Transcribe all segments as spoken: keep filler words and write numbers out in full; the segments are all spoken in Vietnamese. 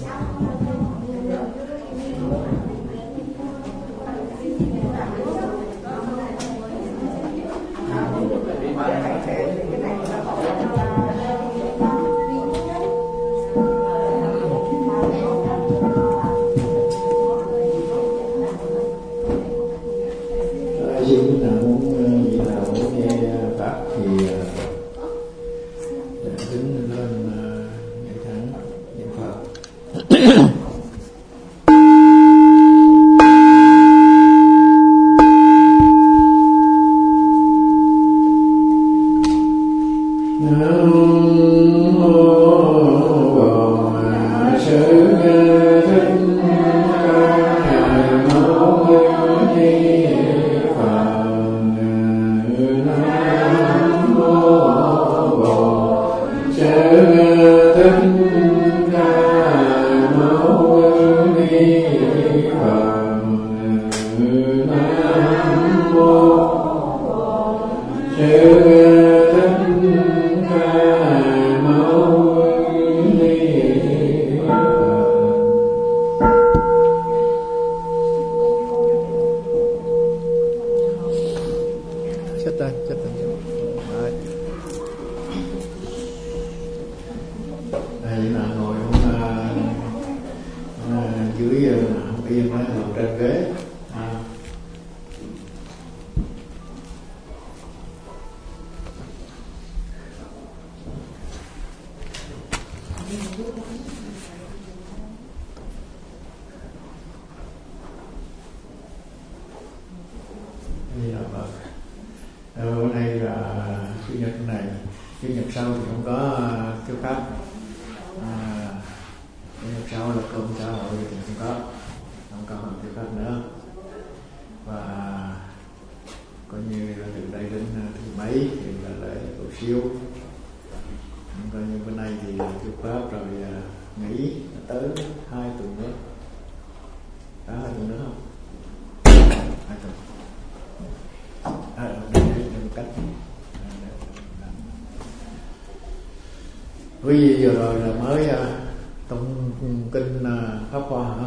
Quý vị vừa rồi là mới uh, tụng kinh uh, Pháp Hoa hả?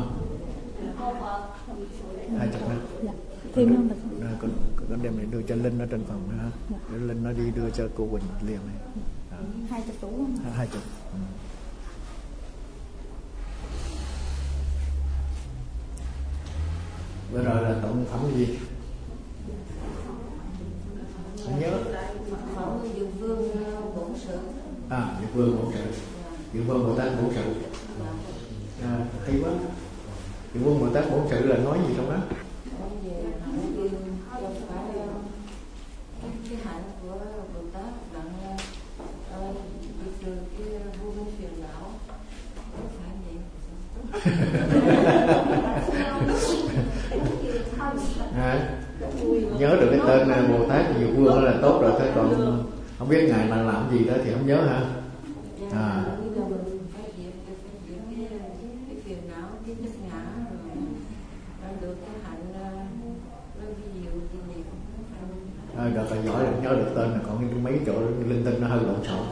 Hai chục năm. Dạ. Thêm không được. Con, con đem lại đưa cho Linh ở trên phòng nữa hả? Dạ. Để Linh nó đi đưa cho cô Quỳnh liền này. Dạ. Hai chục đủ không? À, hai chục. Ừ. Vừa rồi là tụng phẩm gì? Không nhớ. Dược Vương Bổn Sự. À, Dược Vương Bổn Sự. Dược Vương Bồ Tát Bổn Sự. À, hay quá. Dược Vương Bồ Tát Bổn Sự là nói gì trong đó? Cái hạnh của Bồ Tát đặng diệt trừ cái vô minh phiền não. Không phải vậy. À, nhớ được cái tên này, Bồ Tát Dược Vương là tốt rồi, thế còn không biết ngài là làm gì đó thì không nhớ hả? À. À, được rồi, giỏi được, nhớ được tên là còn mấy chỗ linh tinh nó hơi lộn xộn.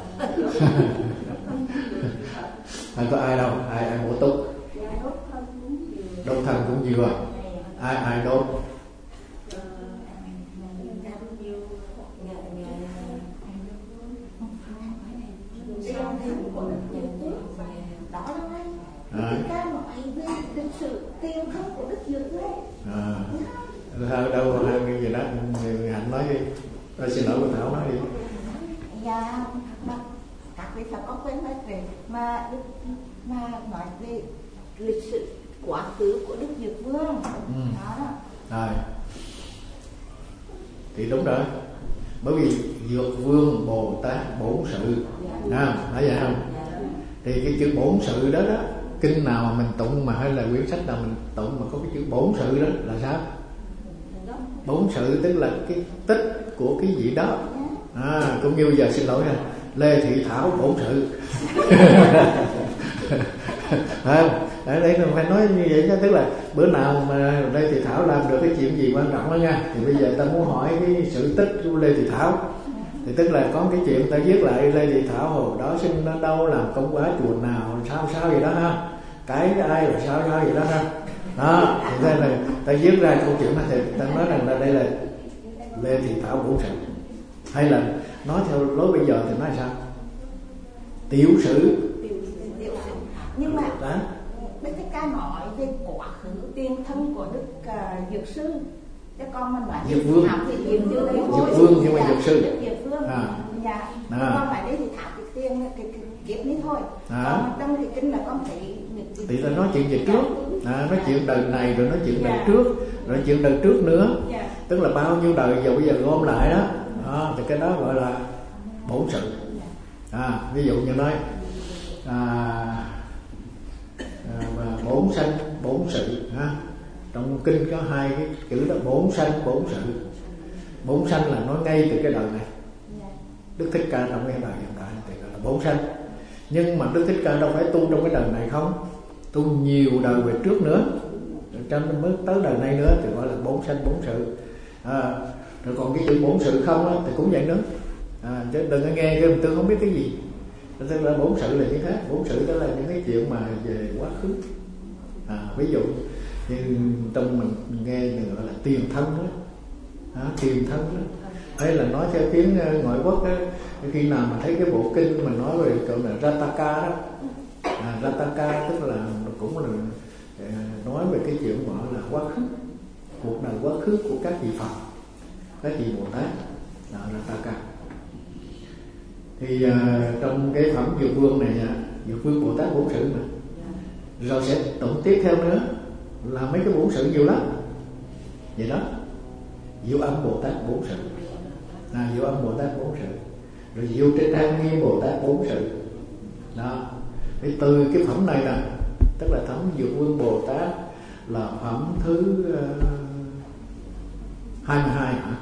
À, có ai đâu, ai ai bổ túc, đốt thân cũng nhiều à, ai ai đốt. À. À, đâu hai cái gì đó người Hạnh nói đi, tôi xin lỗi cô Thảo nói đi. Dạ, mà các vị Phật có quên nói về mà mà nói về lịch sử quá khứ của Đức Dược Vương. Ừ. Đó. Rồi. Thì đúng rồi. Bởi vì Dược Vương Bồ Tát Bổn Sự, à, nói vậy không? Thì cái chữ bổn sự đó đó, kinh nào mà mình tụng mà hay là quyển sách nào mình tụng mà có cái chữ bổn sự đó là sao? Bổn sự tức là cái tích của cái gì đó. À, cũng như giờ xin lỗi ha, Lê Thị Thảo bổn sự. À, ở đây mình phải nói như vậy chứ, tức là bữa nào mà Lê Thị Thảo làm được cái chuyện gì quan trọng đó nha, thì bây giờ ta muốn hỏi cái sự tích của Lê Thị Thảo, thì tức là có cái chuyện ta viết lại Lê Thị Thảo hồi đó sinh ở đâu, làm công quả chùa nào, sao sao gì đó ha, cái ai là sao sao gì đó ha. Đó thì đây là ta viết ra câu chuyện này thì ta nói rằng là đây là Lê Thị Thảo bổn sự, hay là nói theo lối bây giờ thì nói sao tiểu sử. Nhưng mà đó. Đức Thích Ca nói về quá khứ tiền thân của Đức uh, Dược Sư, cho con mình nói Dược Vương, Dược Vương nhưng mà Dược Sư, Dược Vương, à. dạ, à. con phải đấy thì thảo cái tiền cái, cái kiếpนี้thôi. À. Còn trong cái kinh là con thấy thì ta nói chuyện về trước, à, nói chuyện đời này rồi nói chuyện đời trước, rồi nói chuyện đời trước nữa, tức là bao nhiêu đời giờ bây giờ gom lại đó, à, thì cái đó gọi là bổn sự. À, ví dụ như nói à, à, bổn sanh bổn sự ha. Trong kinh có hai cái chữ đó, bổn sanh bổn sự. Bổn sanh là nói ngay từ cái đời này. Đức Thích Ca trong cái đời hiện tại thì gọi là bổn sanh. Nhưng mà Đức Thích Ca đâu phải tu trong cái đời này không, tu nhiều đời về trước nữa, trong mới tới đời này nữa thì gọi là bổn sanh bổn sự. À, rồi còn cái chữ bổn sự không á, thì cũng vậy nữa. À, chứ đừng có nghe cái tôi không biết cái gì. Tức là bổn sự là như thế. Bổn sự đó là những cái chuyện mà về quá khứ. À, ví dụ như trong mình nghe người gọi là tiền thân đó, à, tiền thân đó, hay là nói theo tiếng ngoại quốc đó, khi nào mà thấy cái bộ kinh mà nói về cậu là Rataka đó, à, Rataka tức là cũng là nói về cái chuyện gọi là quá khứ, cuộc đời quá khứ của các vị Phật, các vị Bồ Tát, đó là Rataka. Thì uh, trong cái phẩm Dược Vương này, Dược Vương Bồ Tát bổn sự mà, rồi sẽ tổng tiếp theo nữa là mấy cái bổn sự nhiều lắm. Vậy đó, Diệu Âm Bồ Tát bổn sự, à, Diệu Âm Bồ Tát bổn sự, rồi Diệu Trinh An Nghiêm Bồ Tát bổn sự. Đó, thì từ cái phẩm này nè, tức là phẩm Dược Vương Bồ Tát là phẩm thứ uh, hai mươi hai hả?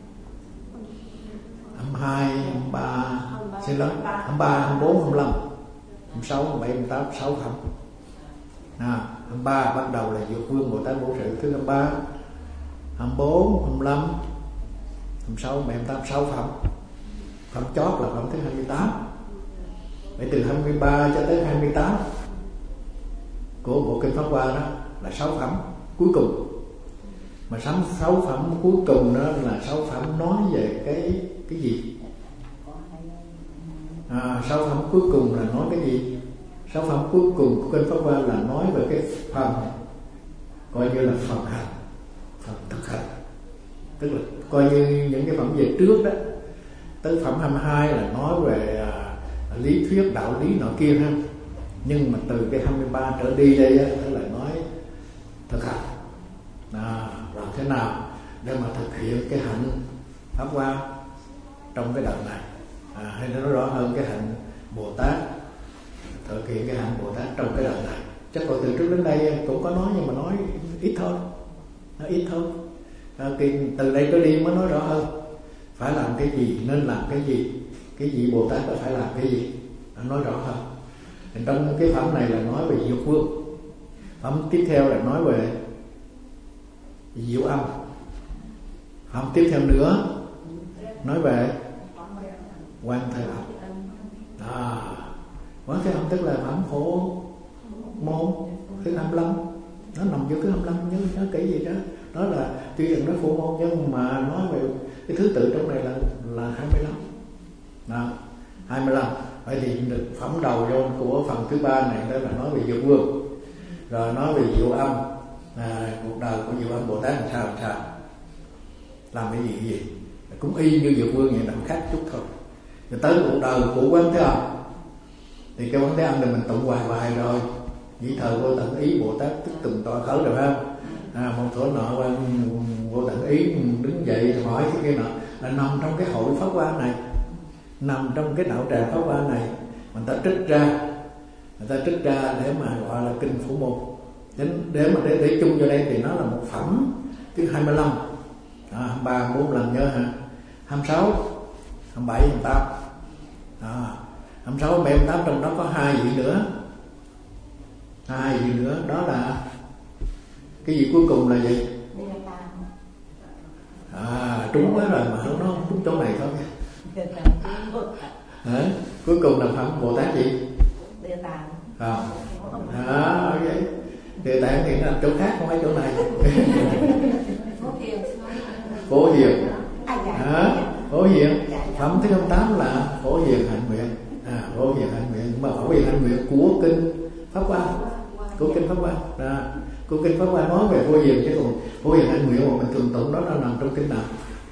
hai mươi hai, hai mươi ba, xin lỗi, hai mươi ba, hai mươi bốn, hai mươi lăm, hai mươi sáu, hai mươi bảy, hai mươi tám, sáu phẩm. À, hai mươi ba bắt đầu là Dược Vương Bồ Tát bổn sự thứ hai mươi ba, hai mươi bốn, hai mươi lăm, hai mươi sáu, hai mươi bảy, hai mươi tám, sáu phẩm. Phẩm chót là phẩm thứ hai mươi tám. Vậy từ hai mươi ba cho tới hai mươi tám của bộ kinh Pháp Hoa đó là sáu phẩm cuối cùng. Mà sáu phẩm cuối cùng đó là sáu phẩm nói về cái cái gì? À, sáu phẩm cuối cùng là nói cái gì? Sáu phẩm cuối cùng của kinh Pháp Hoa là nói về cái phần coi như là phần hành, phần thực hành. Tức là coi như những cái phẩm về trước đó, tới phẩm hai mươi hai là nói về à, lý thuyết đạo lý nọ kia ha. Nhưng mà từ cái hai mươi ba trở đi đây á, tức là nói thực hành, à, làm thế nào để mà thực hiện cái hạnh Pháp Hoa trong cái đời này, à, hay nói rõ hơn cái hạnh Bồ Tát, thực hiện cái hạnh Bồ Tát trong cái đời này. Chắc còn từ trước đến đây cũng có nói nhưng mà nói ít thôi, nói ít thôi. À, từ đây trở đi mới nói rõ hơn phải làm cái gì, nên làm cái gì, cái gì Bồ Tát phải làm cái gì, nói rõ hơn. Thì trong cái phẩm này là nói về Dược Vương. Phẩm tiếp theo là nói về Diệu Âm. Phẩm tiếp theo nữa nói về Quan Thế Âm. À, Quan Thế Âm tức là phẩm Phổ Môn thứ hai mươi lăm. Nó nằm vô thứ hai mươi lăm, nhớ nhớ kỹ gì đó. Đó là tuy rằng nó Phổ Môn nhưng mà nói về cái thứ tự trong này là là hai mươi lăm. Đó, hai mươi lăm. Vậy thì phẩm đầu vô của phần thứ ba này đó là nói về Dược Vương, rồi nói về Diệu Âm, à, cuộc đời của Diệu Âm Bồ Tát làm sao làm sao, làm cái gì cái gì, cũng y như Dược Vương vậy, nằm khác chút thôi. Rồi tới cuộc đời của Quán Thế Âm, thì cái Quán Thế Âm thì mình tụng hoài hoài rồi, nhị thời vô tận ý Bồ Tát tức từng tọa khởi rồi ha. À, một thổ nọ quan vô tận ý đứng dậy hỏi cái kia nọ, là nằm trong cái hội Pháp Hoa này, nằm trong cái đạo tràng Pháp Hoa này, mình ta trích ra, người ta trích ra để mà gọi là kinh Phổ Môn, để, để mà để, để chung vô đây thì nó là một phẩm thứ hai mươi lăm, à, hai mươi ba, bốn lần nhớ ha, hai mươi sáu, hai mươi bảy, hai mươi tám, à, hai mươi sáu, hai mươi bảy, hai mươi tám, trong đó có hai vị nữa, hai vị nữa, đó là cái gì cuối cùng là gì? À, trúng quá rồi mà nó không trúng chỗ này thôi. Hả? Cuối cùng là phẩm Bồ Tát gì? À, à, Địa Tạng thì nó là chỗ khác, không phải chỗ này. Phổ Hiền. Phổ Hiền. À, dạ. À, Phổ Hiền. Phẩm thứ không tám là Phổ Hiền hạnh nguyện. À, Phổ Hiền hạnh nguyện, mà Phổ Hiền hạnh nguyện của kinh Pháp Hoa, của kinh Pháp Hoa. À, của kinh Pháp Hoa nói về Phổ Hiền, chứ còn Phổ Hiền hạnh nguyện mà mình thường tụng đó nó nằm trong kinh nào?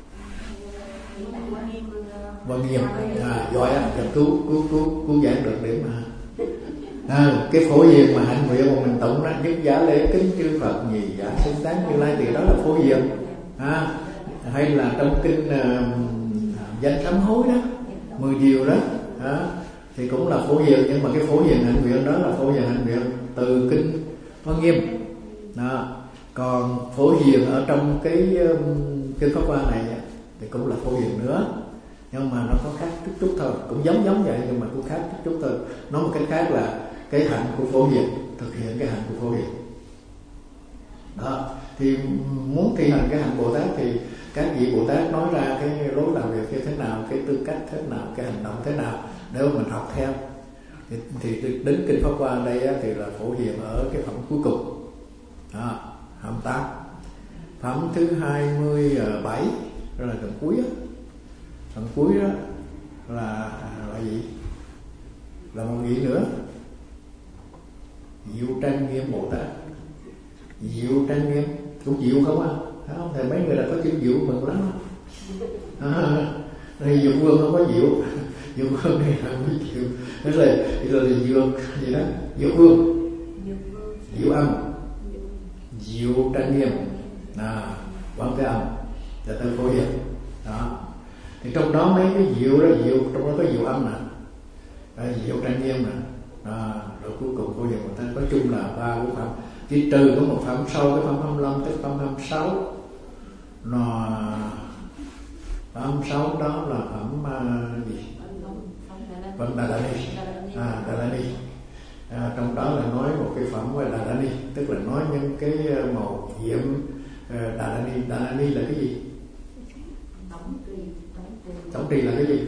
Văn Nghiêm. À, giỏi á, cứu cứu cứu cứu giảng được điểm mà. À, cái Phổ Hiền mà hạnh nguyện mà mình tụng đó, nhất giả lễ kính chư Phật, nhì giả xứng tán Như Lai, thì đó là Phổ Hiền. À, hay là trong kinh uh, danh sám hối đó, mười điều đó, à, thì cũng là Phổ Hiền, nhưng mà cái Phổ Hiền hạnh nguyện đó là Phổ Hiền hạnh nguyện từ kinh Văn Nghiêm. Đó. Còn Phổ Hiền ở trong cái um, kinh Pháp Hoa này thì cũng là Phổ Hiền nữa, nhưng mà nó có khác chút chút thôi, cũng giống giống vậy nhưng mà cũng khác chút chút thôi. Nói một cách khác là cái hạnh của Phổ Hiền, thực hiện cái hạnh của Phổ Hiền. Đó, thì muốn thi hành cái hạnh Bồ Tát thì các vị Bồ Tát nói ra cái lối làm việc như thế nào, cái tư cách thế nào, cái hành động thế nào để mình học theo. Thì, thì đến kinh Pháp Hoa đây thì là Phổ Hiền ở cái phẩm cuối cùng. Đó, phẩm tám. Phẩm thứ hai mươi bảy, đó là phần cuối đó. Phần cuối đó là là gì? Là một vị nữa. Diệu Trang Nghiêm Bồ Tát. Diệu Trang Nghiêm cũng diệu không á? Thấy không? Thầy mấy người đã có chữ diệu mừng lắm. À, đây Diệu Vương không có diệu. Diệu Vương này là không có diệu. Thế là rồi là diệu gì đó? Diệu Vương. Diệu Âm. Diệu Trang Nghiêm. À, Quán Thế Âm. Và Từ Phổ Hiền. Đó. Thì trong đó mấy cái diệu đó, diệu trong đó có diệu âm nè, à, diệu Trang Nghiêm nè, à, rồi cuối cùng Phổ Hiền Bồ Tát. Nói chung là ba cái phẩm, chỉ trừ có một phẩm sau cái phẩm hai mươi lăm tới phẩm hai mươi sáu, nó phẩm hai mươi sáu đó là phẩm uh, gì? Phẩm Đà Đà Ni. À, Đà Đà Ni. À, trong đó là nói một cái phẩm về Đà Đà Ni, tức là nói những cái màu nhiệm uh, Đà Đà Ni. Đà Đà Ni là cái gì? Tổng trì là cái gì?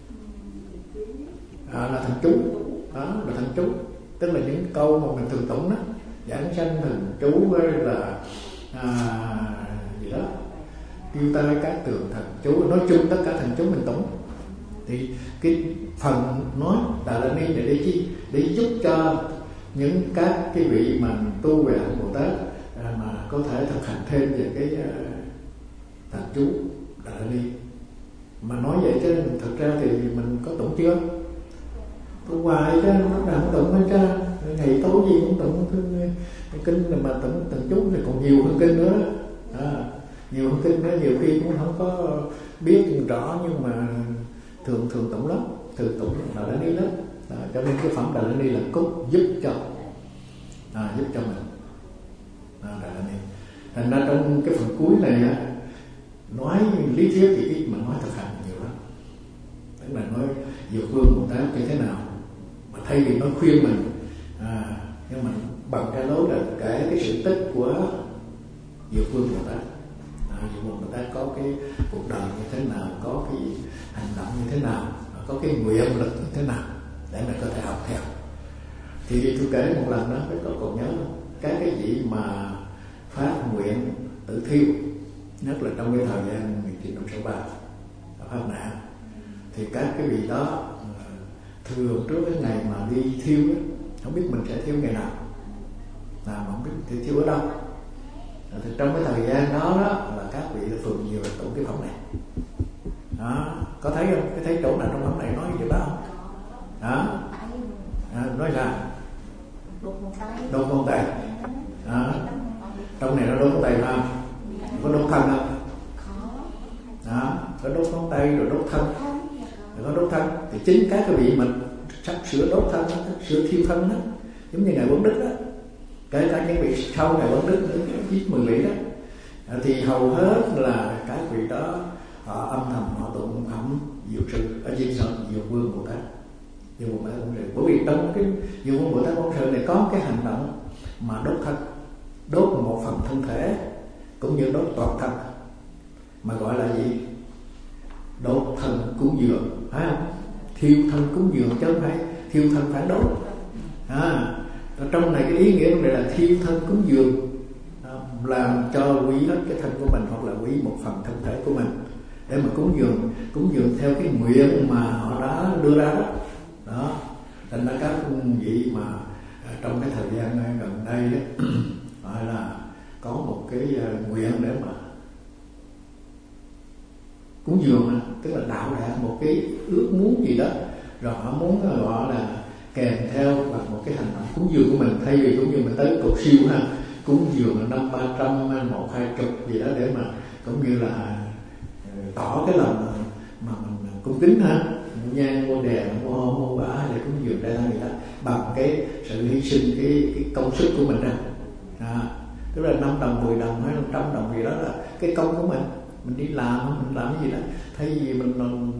À, là thần chú. Đó là thần chú, tức là những câu mà mình thường tụng đó, giảng sanh thần chú với là à, gì đó, kêu tai các tường thần chú, nói chung tất cả thần chú mình tụng. Thì cái phần nói Đà La Ni để để chi? Để giúp cho những các cái vị mà tu về hạnh Bồ Tát à, mà có thể thực hành thêm về cái uh, thần chú Đà La Ni. Mà nói vậy chứ thật ra thì mình có tụng chưa? Tụng hoài chứ, nó đang tụng hết trơn, ngày tối gì cũng tụng kinh, mà tụng thần chú thì còn nhiều hơn kinh nữa. À, nhiều hơn kinh nữa, nhiều khi cũng không có biết rõ, nhưng mà thường thường tụng lắm, thường tụng Đà La Ni lắm. À, cho nên cái phẩm Đà La Ni là cốt giúp cho, à, giúp cho mình. À, Đà La Ni. Thành ra trong cái phần cuối này á, nói lý thuyết thì ít mà nói thực hành nhiều lắm. Tức là nói Diệu Vương Bồ Tát như thế nào, mà thay vì nói khuyên mình, à, nhưng mà bằng cái lối là kể cái sự tích của Diệu Vương Bồ Tát. À, Diệu Vương Bồ Tát có cái cuộc đời như thế nào, có cái hành động như thế nào, có cái nguyện lực như thế nào để mình có thể học theo. Thì tôi kể một lần đó, các cậu còn nhớ không? Các cái vị mà phát nguyện tự thiêu, nhất là trong cái thời gian một nghìn chín trăm sáu mươi ba pháp nạn, thì các cái vị đó thường trước cái ngày mà đi thiêu đó, không biết mình sẽ thiêu ngày nào, là mà không biết thì thiêu ở đâu. Thì trong cái thời gian đó, đó là các vị thường nhiều là tụng cái phẩm này. Đó, có thấy không? Cái thấy chỗ nào trong phẩm này nói gì đó không? Đó, à, nói là đốt ngón tay. Đó, trong này nó đốt ngón tay phải không? Có đốt thân không? Đó, có đốt ngón tay rồi đốt thân, rồi có đốt thân. Thì chính các cái vị mình sắp sửa đốt thân, sắp sửa thiêu thân đó, giống như ngài Quán Đức đó, kể cả những vị sau ngài Quán Đức viết mười lý đó, thì hầu hết là các vị đó họ âm thầm họ tụng phẩm Diệu Sự ở trên sân Diệu Vương Bồ Tát. Diệu Vương Bồ Tát Quán Sự, bởi vì trong cái Diệu Vương Bồ Tát Quán Sự này có cái hành động mà đốt thân, đốt một phần thân thể cũng như đốt toàn thân, mà gọi là gì? Đốt thân cúng dường, phải không? Thiêu thân cúng dường chứ không phải thiêu thân phản đốt. À, Ở trong này cái ý nghĩa này là thiêu thân cúng dường, làm cho quý hết cái thân của mình hoặc là quý một phần thân thể của mình để mà cúng dường, cúng dường theo cái nguyện mà họ đã đưa ra đó. Đó, thành ra các vị mà trong cái thời gian gần đây đó, gọi là có một cái nguyện để mà cúng dường, tức là đạo đạt một cái ước muốn gì đó, rồi họ muốn gọi là kèm theo bằng một cái hành động cúng dường của mình, thay vì cũng như mình tới cầu siêu ha, cúng dường là năm ba trăm một hai chục gì đó để mà cũng như là tỏ cái lòng mà mình cung kính ha, nhang mua đèn mua hôn mua bả để cúng dường ra người ta bằng cái sự hy sinh cái cái công sức của mình ra, à, tức là năm đồng mười đồng hay năm trăm đồng gì đó là cái công của mình, mình đi làm mình làm cái gì đó, thay vì mình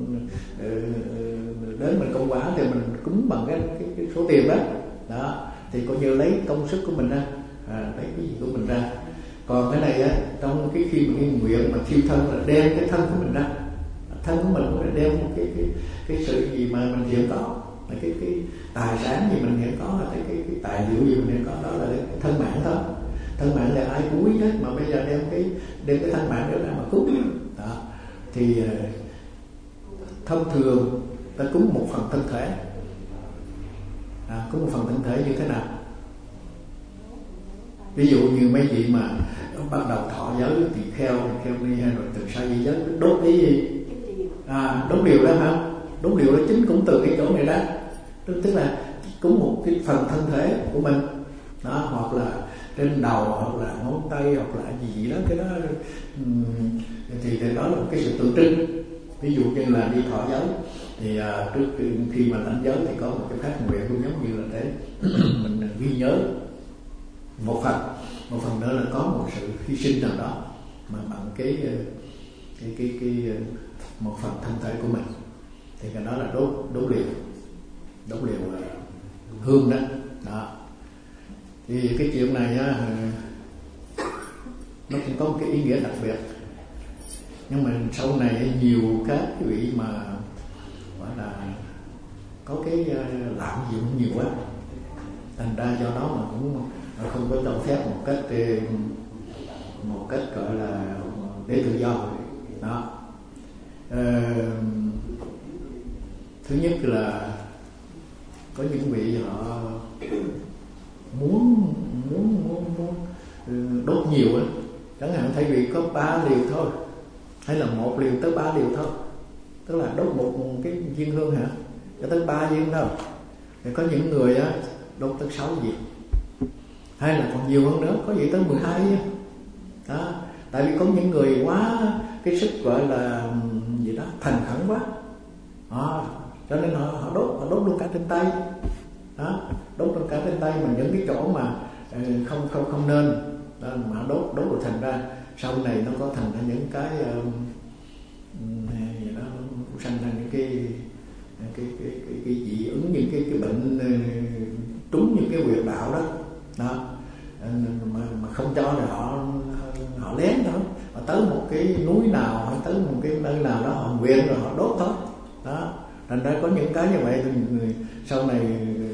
đến mình công quả thì mình cúng bằng cái, cái, cái số tiền đó, đó thì coi như lấy công sức của mình ra, à, lấy cái gì của mình ra. Còn cái này á, trong cái khi mà cái nguyện mà thiêu thân là đem cái thân của mình ra, thân của mình cũng đem một cái cái cái sự gì mà mình hiện có, là cái cái tài sản gì mình hiện có, là cái cái, cái tài liệu gì mình hiện có, đó là cái thân mạng thôi. Thân mạng là ai cũng quý hết, mà bây giờ đem cái đem cái thân mạng đó ra mà cúng, đó thì thông thường ta cúng một phần thân thể, à, cúng một phần thân thể như thế nào? Ví dụ như mấy vị mà bắt đầu thọ giới thì kheo thì kheo ni hay rồi từ sa di giới đốt cái gì, à, đốt điều đó hả? Đốt điều đó chính cũng từ cái chỗ này ra, tức là cúng một cái phần thân thể của mình đó, hoặc là trên đầu hoặc là ngón tay hoặc là gì đó, cái đó thì, thì đó là một cái sự tượng trưng. Ví dụ như là đi thọ giới thì à, trước khi mà lãnh giới thì có một cái phát nguyện cũng giống như là để mình ghi nhớ một phần, một phần nữa là có một sự hy sinh nào đó mà bằng cái cái cái, cái một phần thân thể của mình, thì cái đó là đốt đốt liều, đốt liều hương đó. Đó thì cái chuyện này á, nó cũng có một cái ý nghĩa đặc biệt, nhưng mà sau này nhiều các cái vị mà gọi là có cái lạm dụng nhiều quá, thành ra do đó mà cũng không có cho phép một cách một cách gọi là để tự do đó. Ờ, thứ nhất là có những vị họ muốn muốn muốn, muốn đốt nhiều á, chẳng hạn thay vì có ba liều thôi hay là một liều tới ba liều thôi, tức là đốt một cái viên hương hả cho tới ba viên thôi, thì có những người á đốt tới sáu viên hay là còn nhiều hơn nữa, có gì tới mười hai viên đó. Tại vì có những người quá cái sức gọi là gì đó thành khẩn quá đó, cho nên họ, họ đốt họ đốt luôn cả trên tay đó, đốt luôn cả trên tay mà những cái chỗ mà không không không nên đó, mà đốt đốt rồi thành ra sau này nó có thành ra những cái gì đó sanh ra những cái cái cái cái, cái dị ứng, những cái cái bệnh trúng những cái huyệt đạo đó đó, mà, mà không cho rồi họ họ lén thôi, họ tới một cái núi nào hay tới một cái nơi nào đó họ nguyện rồi họ đốt thôi đó. Thành ra có những cái như vậy thì người sau này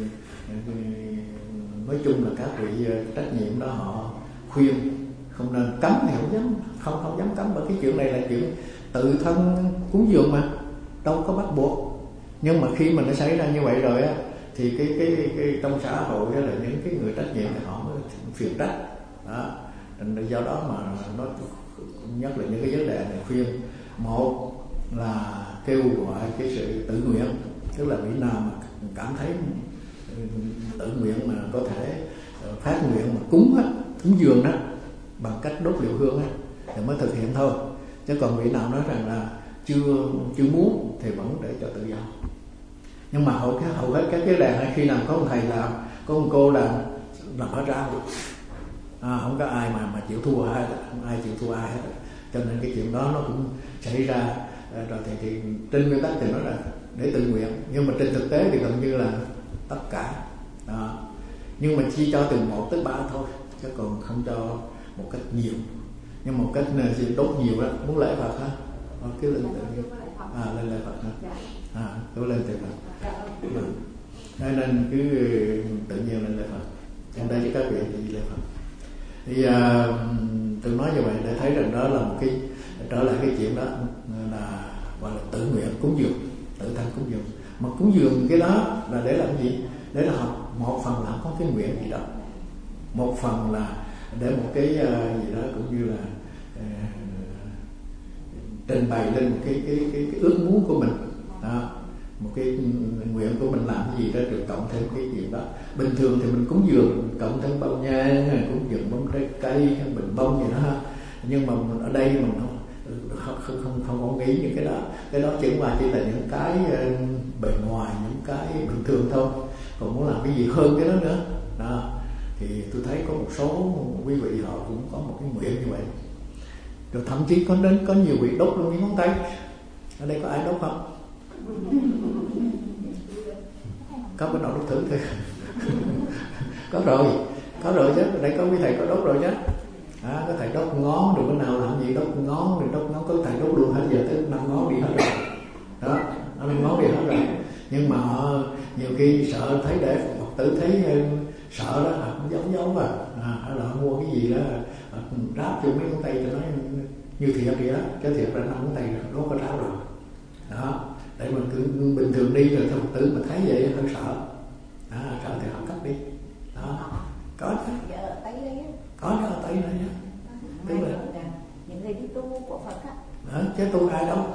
nói chung là các vị trách nhiệm đó họ khuyên không nên cấm thì không dám không không dám cấm, bởi cái chuyện này là chuyện tự thân cúng dường mà đâu có bắt buộc. Nhưng mà khi mà nó xảy ra như vậy rồi á thì cái cái, cái, cái trong xã hội là những cái người trách nhiệm thì họ mới phiền trách đó. Do đó mà nó nhất là những cái vấn đề này khuyên, một là kêu gọi cái sự tự nguyện, tức là vị nào mà cảm thấy tự nguyện mà có thể phát nguyện mà cúng á, cúng dường đó bằng cách đốt liều hương á thì mới thực hiện thôi, chứ còn vị nào nói rằng là chưa chưa muốn thì vẫn để cho tự do. Nhưng mà hầu cái hầu hết các cái đàn hay khi nào có một thầy làm, có một cô làm làm hết ra, à, không có ai mà mà chịu thua hết, không ai chịu thua ai hết, cho nên cái chuyện đó nó cũng xảy ra. Rồi thì, thì trên nguyên tắc thì nó là để tự nguyện, nhưng mà trên thực tế thì gần như là tất cả đó. Nhưng mà chỉ cho từ một tới ba thôi, chứ còn không cho một cách nhiều. Nhưng một cách chỉ đốt nhiều đó, muốn lễ Phật ha, cứ lên tự nhiên, à lên lễ Phật ha, à cứ lên tự Phật, nên cứ tự nhiên lên lễ Phật. các vị thì lễ Phật. Thì uh, tôi nói như vậy để thấy rằng đó là một cái trở lại cái chuyện đó là gọi là tự nguyện cúng dường, tự thân cúng dường. Mà cúng dường cái đó là để làm gì? Để là học một phần là có cái nguyện gì đó, một phần là để một cái uh, gì đó cũng như là uh, trình bày lên một cái cái cái, cái ước muốn của mình đó, một cái nguyện của mình làm cái gì đó được cộng thêm cái chuyện đó. Bình thường thì mình cúng dường cộng thêm bao nhang, cúng dường bông trái cây, bình bông gì đó ha. Nhưng mà mình ở đây mình không không không không, không có nghĩ những cái đó. Cái đó chỉ qua chỉ là những cái bề ngoài, những cái bình thường thôi. Còn muốn làm cái gì hơn cái đó nữa đó, thì tôi thấy có một số quý vị họ cũng có một cái nguyện như vậy. Rồi thậm chí có đến có nhiều vị đốt luôn những ngón tay. Ở đây có ai đốt không? Có cái nào đốt thử thôi. Có rồi, có rồi chứ. Ở đây có quý thầy có đốt rồi chứ. À, có thầy đốt ngón, rồi cái nào làm gì đốt ngón, rồi đốt ngón, có thầy đốt luôn hết giờ tới năm ngón đi hết rồi. Đó, năm ngón đi hết rồi. Nhưng mà họ nhiều khi sợ thấy để Phật tử thấy sợ đó, họ cũng giấu giấu à, à hay là mua cái gì đó ráp vô mấy ngón tay cho nó như thiệt vậy đó, chứ thiệt là năm ngón tay nó có ráo rồi. Đó, để mình cứ bình thường đi rồi theo Phật tử mà thấy vậy hơi sợ. Đó, sợ thì họ cắt đi. Đó, có chứ. Có đó, tay này nhá. Tức là những người đi tu của Phật á. Đó, chứ tu ai đâu.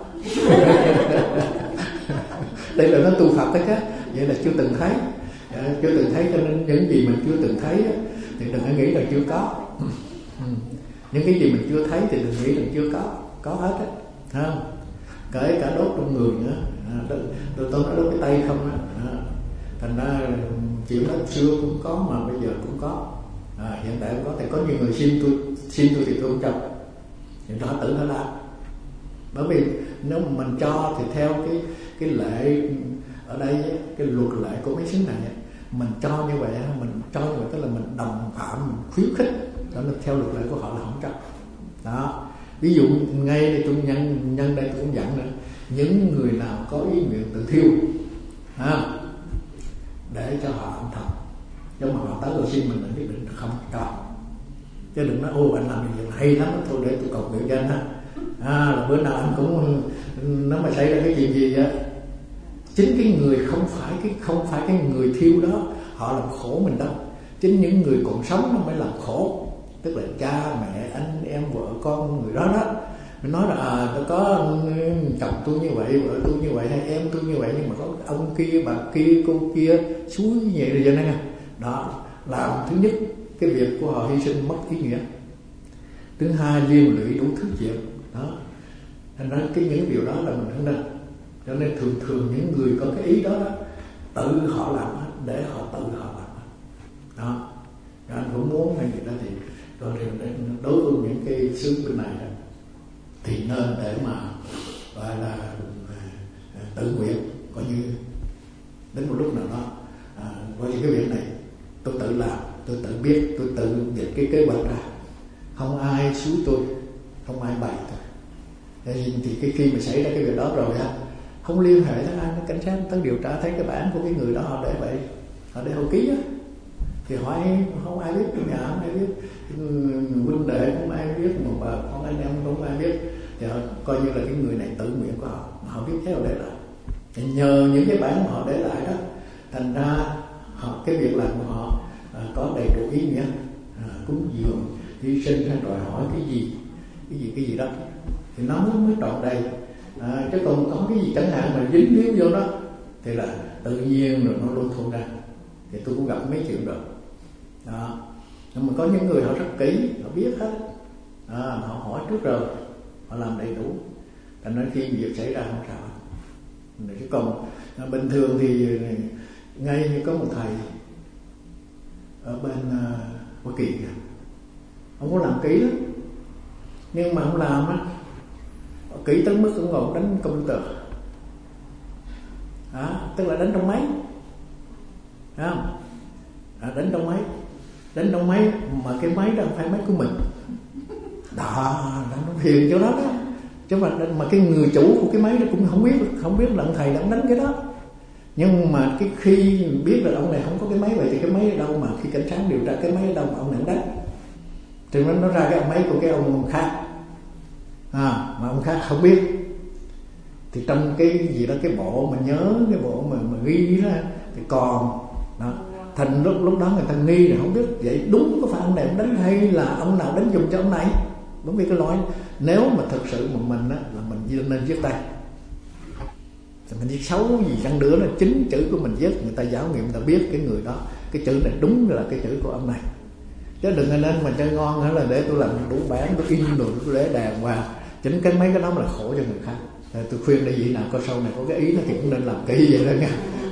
Đây là nó tu Phật đó chứ. Vậy là chưa từng thấy. À, chưa từng thấy cho nên những gì mình chưa từng thấy thì đừng có nghĩ là chưa có. Những cái gì mình chưa thấy thì đừng nghĩ là chưa có. Có hết á. Không? Kể cả đốt trong người nữa. À, tôi tôi nói đốt cái tay không á. À, thành ra chuyện đó xưa cũng có mà bây giờ cũng có. À, hiện tại cũng có. Thì có nhiều người xin tôi xin tôi thì tôi không cho. Thì họ tự nó làm. Bởi vì nếu mà mình cho thì theo cái cái lệ ở đây, cái luật lệ của mấy xứ này, mình cho như vậy, mình cho như vậy tức là mình đồng phạm, mình khuyến khích, đó là theo luật lệ của họ là không cho. Đó, ví dụ ngay đây tôi nhân nhân đây tôi cũng dặn nữa, những người nào có ý nguyện tự thiêu, à, để cho họ âm thầm, chứ mà họ tới rồi xin mình là quyết định không cho, chứ đừng nói ô anh làm gì hay lắm thôi để tôi cầu nguyện cho anh ha. À, là bữa nào anh cũng nó mà xảy ra cái chuyện gì vậy, chính cái người không phải cái không phải cái người thiêu đó họ làm khổ mình đâu, chính những người còn sống nó mới làm khổ, tức là cha mẹ anh em vợ con người đó đó. Mình nói là à, có chồng tôi như vậy, vợ tôi như vậy, hay em tôi như vậy, nhưng mà có ông kia bà kia cô kia suối như vậy rồi vậy nè. Đó, làm thứ nhất cái việc của họ hy sinh mất ý nghĩa, thứ hai liên lụy đủ thứ chuyện đó. Thành ra cái những điều đó là mình không nên. Cho nên thường thường những người có cái ý đó, đó tự họ làm hết, để họ tự họ làm hết. Đó, rồi anh cũng muốn hay gì đó thì rồi đối với những cái xứ bên này đó, thì nên để mà gọi là tự nguyện, coi như đến một lúc nào đó à, coi như cái việc này tôi tự làm, tôi tự biết, tôi tự dịch cái kế hoạch ra, không ai xúi tôi, không ai bày tôi. Thì, thì cái khi mà xảy ra cái việc đó rồi á, không liên hệ tới ai, cảnh sát tới điều tra thấy cái bản của cái người đó họ để vậy, họ để họ ký á, thì hỏi không ai biết, trong nhà không ai biết, huynh đệ không ai biết, mà bà con anh em không ai biết, thì họ coi như là cái người này tự nguyện của họ, họ biết thế họ để lại. Thì nhờ những cái bản mà họ để lại đó, thành ra họ cái việc làm của họ à, có đầy đủ ý nghĩa, à, cúng dường, hy sinh hay đòi hỏi cái gì, cái gì cái gì đó, thì nó mới mới trọn đầy. À, chứ còn có cái gì chẳng hạn mà dính líu vô đó thì là tự nhiên rồi nó luôn thôn ra. Thì tôi cũng gặp mấy chuyện rồi đó. Nhưng mà có những người họ rất kỹ, họ biết hết, à, họ hỏi trước rồi, họ làm đầy đủ, thành ra khi việc xảy ra không sao. Chứ còn à, bình thường thì ngay như có một thầy ở bên uh, Hoa Kỳ kìa, ông có làm kỹ lắm, nhưng mà ông làm á kỹ tới mức ông ngồi đánh computer, à, tức là đánh trong máy, à, đánh trong máy, đánh trong máy mà cái máy đó không phải máy của mình, đó, nó phiền chỗ đó đó. Chứ mà mà cái người chủ của cái máy đó cũng không biết, không biết là thầy đang đánh cái đó, Nhưng mà cái khi biết là ông này không có cái máy, vậy thì cái máy ở đâu mà khi cảnh sát điều tra cái máy ở đâu mà ông này không đánh, thì nó ra cái máy của cái ông khác à, mà ông khác không biết. Thì trong cái gì đó, cái bộ mà nhớ, cái bộ mà, mà ghi đó thì còn đó. Thành lúc lúc đó người ta nghi là không biết vậy đúng có phải ông này ông đánh hay là ông nào đánh dùng cho ông này. Bởi vì cái loại nếu mà thực sự mà mình á, là mình nên viết tay, thì mình viết xấu gì chăng nữa là chính chữ của mình viết, người ta giáo nghiệm, người ta biết cái người đó cái chữ này đúng là cái chữ của ông này. Chứ đừng có nên mà chơi ngon nữa là để tôi làm đủ bản, tôi in rồi tôi để đàng hoàng. Chính cái mấy cái đó là khổ cho người khác. Tôi khuyên đại vị nào có sau này có cái ý nó thì cũng nên làm kỹ vậy đó nha.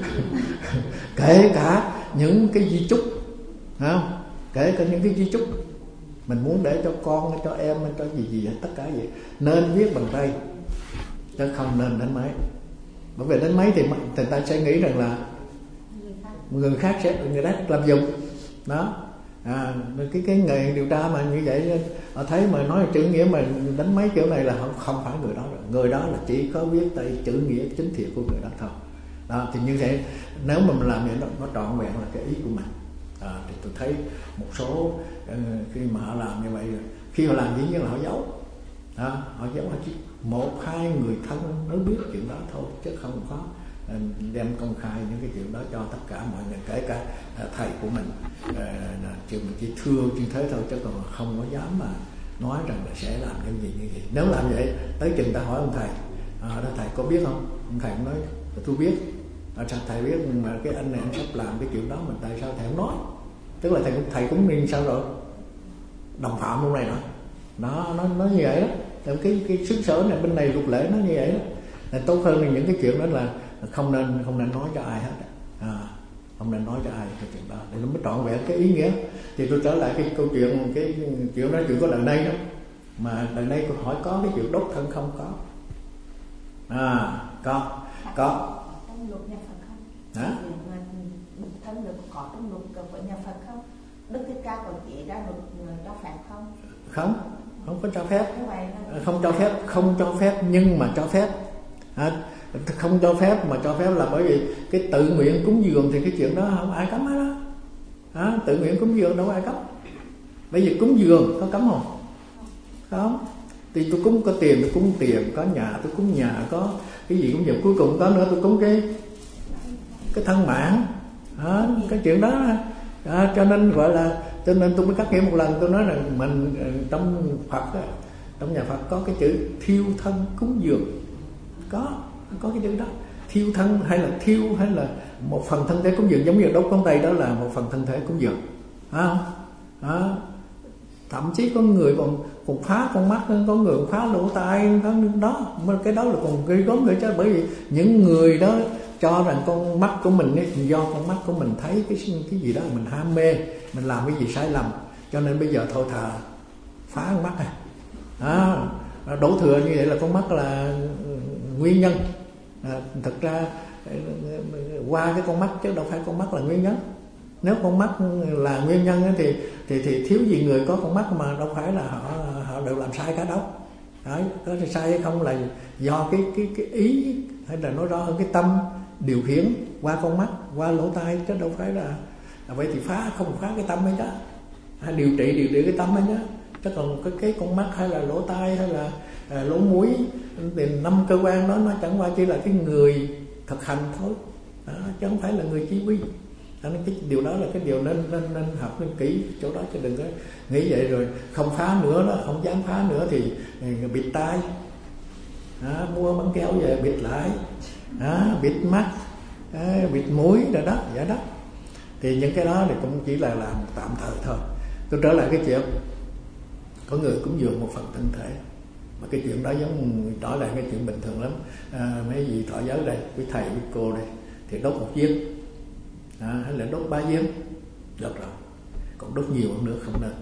Kể cả những cái di chúc, không? Kể cả những cái di chúc mình muốn để cho con, cho em, cho gì gì tất cả vậy nên viết bằng tay, chứ không nên đánh máy. Bởi vì đánh máy thì người ta sẽ nghĩ rằng là người khác sẽ người khác làm dùng đó. À, cái cái nghề điều tra mà như vậy họ thấy mà nói chữ nghĩa mà đánh máy kiểu này là không, không phải người đó rồi. Người đó là chỉ có viết tay chữ nghĩa chính thiện của người đó thôi. Đó, thì như thế nếu mà mình làm vậy nó, nó trọn vẹn là cái ý của mình. À, thì tôi thấy một số uh, khi mà họ làm như vậy rồi, khi họ làm dĩ nhiên là họ giấu, đó, họ giấu họ chỉ một hai người thân mới biết chuyện đó thôi, chứ không có uh, đem công khai những cái chuyện đó cho tất cả mọi người, kể cả uh, thầy của mình. Uh, chứ mình chỉ thưa như thế thôi, chứ còn không có dám mà nói rằng là sẽ làm cái gì như vậy. Nếu làm vậy tới chừng ta hỏi ông thầy, à, đó thầy có biết không? Ông thầy cũng nói tôi biết. À, sao thầy biết mà cái anh này anh sắp làm cái chuyện đó mà tại sao thầy không nói? Tức là thầy cũng thầy cũng nên sao rồi đồng phạm lúc này nữa. Nó nó nó như vậy đó. Tại cái cái xứ sở này bên này luật lệ nó như vậy đó. Nên tốt hơn là những cái chuyện đó là không nên không nên nói cho ai hết. À, không nên nói cho ai cái chuyện đó để nó mới trọn vẹn cái ý nghĩa. Thì tôi trở lại cái câu chuyện cái chuyện đó, chuyện có lần đây đó, mà lần đây tôi hỏi có cái chuyện đốt thân không? Có. À, có có trong luật nhà Phật không? Hả? Đốt thân được có trong luật của nhà Phật không? Đức Thích Ca còn chỉ ra luật cho phép không? Không, không có cho phép. Là... Không cho phép, không cho phép nhưng mà cho phép. À, không cho phép mà cho phép là bởi vì cái tự nguyện cúng dường thì cái chuyện đó không ai cấm hết đó. À, tự nguyện cúng dường đâu có ai cấm. Bây giờ cúng dường có cấm không? Không. Thì tôi cúng có tiền tôi cúng tiền, có nhà tôi cúng nhà, có cái gì cũng dường, cuối cùng có nữa tôi cúng cái cái thân mạng. À, cái chuyện đó à, cho nên gọi là cho nên tôi mới cắt nghĩa một lần, tôi nói rằng mình trong Phật trong nhà Phật có cái chữ thiêu thân cúng dường, có có cái chữ đó, thiêu thân hay là thiêu hay là một phần thân thể cúng dường, giống như đốt ngón tay đó là một phần thân thể cúng dường, phải không? Đó. Thậm chí có người còn còn phá con mắt, có người còn phá lỗ tai đó, mà cái đó là còn gây gớm nữa chứ, bởi vì những người đó cho rằng con mắt của mình ấy, do con mắt của mình thấy cái cái gì đó mình ham mê, mình làm cái gì sai lầm, cho nên bây giờ thôi thà phá con mắt à. À, đổ thừa như vậy là con mắt là nguyên nhân. À, thực ra qua cái con mắt chứ đâu phải con mắt là nguyên nhân. Nếu con mắt là nguyên nhân thì thì thì thiếu gì người có con mắt mà đâu phải là họ họ đều làm sai cả đâu. Đấy, có sai hay không là do cái cái cái ý, hay là nói rõ hơn cái tâm điều khiển qua con mắt, qua lỗ tai, chứ đâu phải là, là vậy thì phá không phá cái tâm ấy đó. À, điều trị điều trị cái tâm ấy đó. Chứ còn cái cái con mắt hay là lỗ tai hay là à, lỗ mũi thì năm cơ quan đó nó chẳng qua chỉ là cái người thực hành thôi. Đó, chứ không phải là người chỉ huy. Nên cái điều đó là cái điều nên nên nên học nên kỹ chỗ đó, chứ đừng có nghĩ vậy rồi không phá nữa đó, không dám phá nữa thì bịt tai, à, mua băng keo về bịt lại, à, bịt mắt, à, bịt mũi rồi đó, vậy đó. Thì những cái đó thì cũng chỉ là làm tạm thời thôi. Tôi trở lại cái chuyện có người cúng dường một phần thân thể, mà cái chuyện đó giống trở lại cái chuyện bình thường lắm. À, mấy vị thọ giới đây, quý thầy quý cô đây thì đốt một giếng, à, hay là đốt ba giếng được rồi, còn đốt nhiều hơn nữa không nên.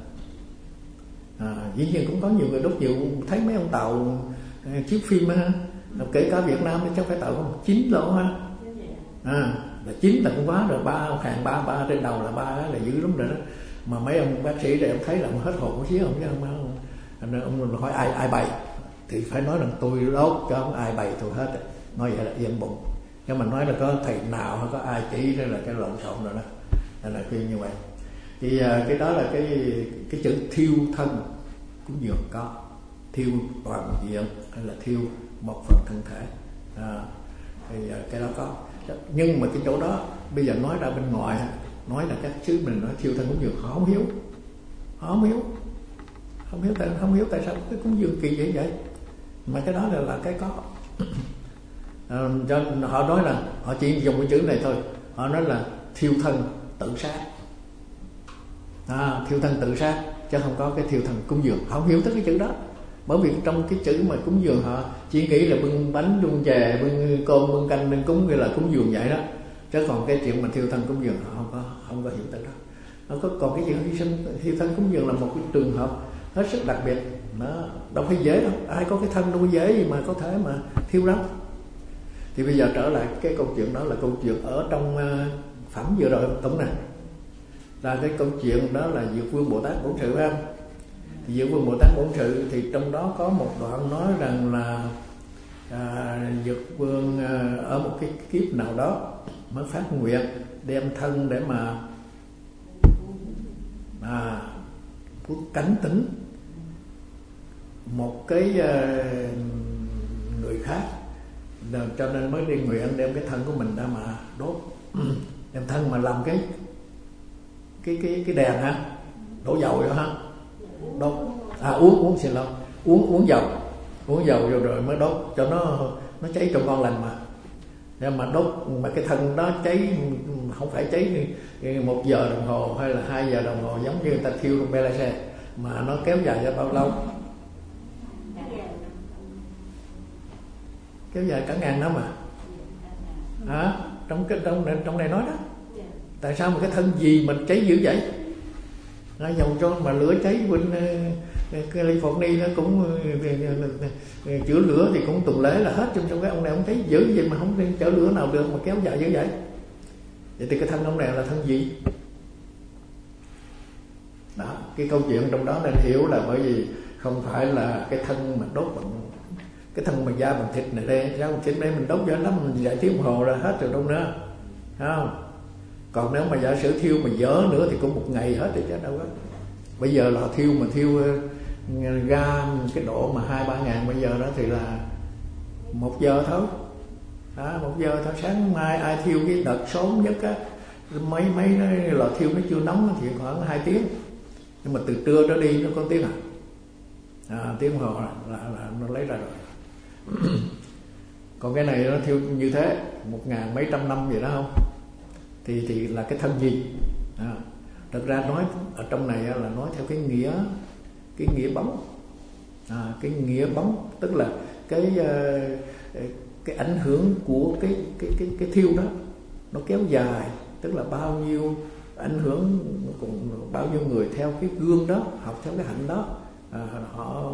À, dĩ nhiên cũng có nhiều người đốt nhiều, thấy mấy ông Tàu à, chiếu phim ha, kể cả Việt Nam chứ không phải Tàu không, chín lỗ ha, à, là chín là cũng quá rồi, ba hàng ba ba trên đầu là ba là dữ lắm rồi đó. Mà mấy ông bác sĩ đây ông thấy là ông hết hồn một xíu không, chứ không, ông, ông hỏi ai ai bày thì phải nói rằng tôi đốt cho ông ai bày tôi hết, nói vậy là yên bụng. Chứ mình nói là có thầy nào hay có ai chỉ nên là cái lộn xộn rồi đó, nên là khuyên như vậy. Thì cái đó là cái cái chữ thiêu thân cúng dường có, thiêu toàn diện hay là thiêu một phần thân thể, à, thì cái đó có. Nhưng mà cái chỗ đó bây giờ nói ra bên ngoài, nói là các chứ mình nói thiêu thân cúng dường, họ không hiểu, họ không hiểu, không hiểu tại không hiểu tại sao cái cúng dường kỳ vậy vậy. Mà cái đó là là cái có. À, cho họ nói là họ chỉ dùng cái chữ này thôi, họ nói là thiêu thân tự sát, à, thiêu thân tự sát chứ không có cái thiêu thân cúng dường. Họ không hiểu tới cái chữ đó, bởi vì trong cái chữ mà cúng dường họ chỉ nghĩ là bưng bánh bưng chè bưng cơm bưng canh bưng cúng, gọi là cúng dường vậy đó, chứ còn cái chuyện mà thiêu thân cúng dường họ không có không có hiểu tới đó. Nó có còn cái chuyện hy sinh thiêu thân cúng dường là một cái trường hợp hết sức đặc biệt, nó đâu phải dễ đâu, ai có cái thân đâu có dễ gì mà có thể mà thiêu đó. Thì bây giờ trở lại cái câu chuyện đó là câu chuyện ở trong uh, phẩm vừa rồi tổng này, là cái câu chuyện đó là Dược Vương Bồ Tát Bổn Sự phải không? Thì Dược Vương Bồ Tát Bổn Sự thì trong đó có một đoạn nói rằng là à, Dược Vương à, ở một cái kiếp nào đó mới phát nguyện đem thân để mà à, cánh tỉnh một cái à, người khác, cho nên mới đi nguyện đem cái thân của mình ra mà đốt, đem thân mà làm cái cái cái cái đèn ha, đổ dầu vô ha, đốt, à uống uống xin lỗi, uống uống dầu, uống dầu rồi rồi mới đốt cho nó nó cháy cho ngon lành mà. Nhưng mà đốt mà cái thân đó cháy không phải cháy một giờ đồng hồ hay là hai giờ đồng hồ giống như người ta thiêu bê lê xe, mà nó kéo dài ra bao lâu? Kéo dài cả ngàn năm mà. À, trong cái trong này, trong này nói đó. Tại sao mà cái thân gì mình cháy dữ vậy? À, dầu cho mà lửa cháy bên California nó cũng chữa lửa thì cũng tuần lễ là hết, trong trong cái ông này ông cháy dữ vậy mà không chữa lửa nào được mà kéo dài dữ vậy. Vậy thì cái thân ông này là thân gì? Đó, cái câu chuyện trong đó nên hiểu là bởi vì không phải là cái thân mà đốt bằng cái thân mà da bằng thịt này đây, da bằng thịt đây mình đốt cho nó mình vài tiếng đồng hồ là hết rồi đâu nữa, thấy không? Còn nếu mà giả sử thiêu mà dở nữa thì cũng một ngày hết thì chứ đâu có. Bây giờ là thiêu mà thiêu ga cái độ mà hai ba ngàn bây giờ đó thì là một giờ thôi, đó, một giờ thôi. Sáng mai ai thiêu cái đợt sớm nhất á, mấy mấy lò thiêu nó chưa nóng thì khoảng hai tiếng, nhưng mà từ trưa trở đi nó có tiếng à, à tiếng hồ là, là, là nó lấy ra rồi. Còn cái này nó thiêu như thế một ngàn mấy trăm năm vậy đó không, thì thì là cái thân gì? À, thật ra nói ở trong này là nói theo cái nghĩa cái nghĩa bóng, à, cái nghĩa bóng tức là cái cái ảnh hưởng của cái cái cái cái thiêu đó nó kéo dài, tức là bao nhiêu ảnh hưởng, cùng bao nhiêu người theo cái gương đó, học theo cái hạnh đó, à, họ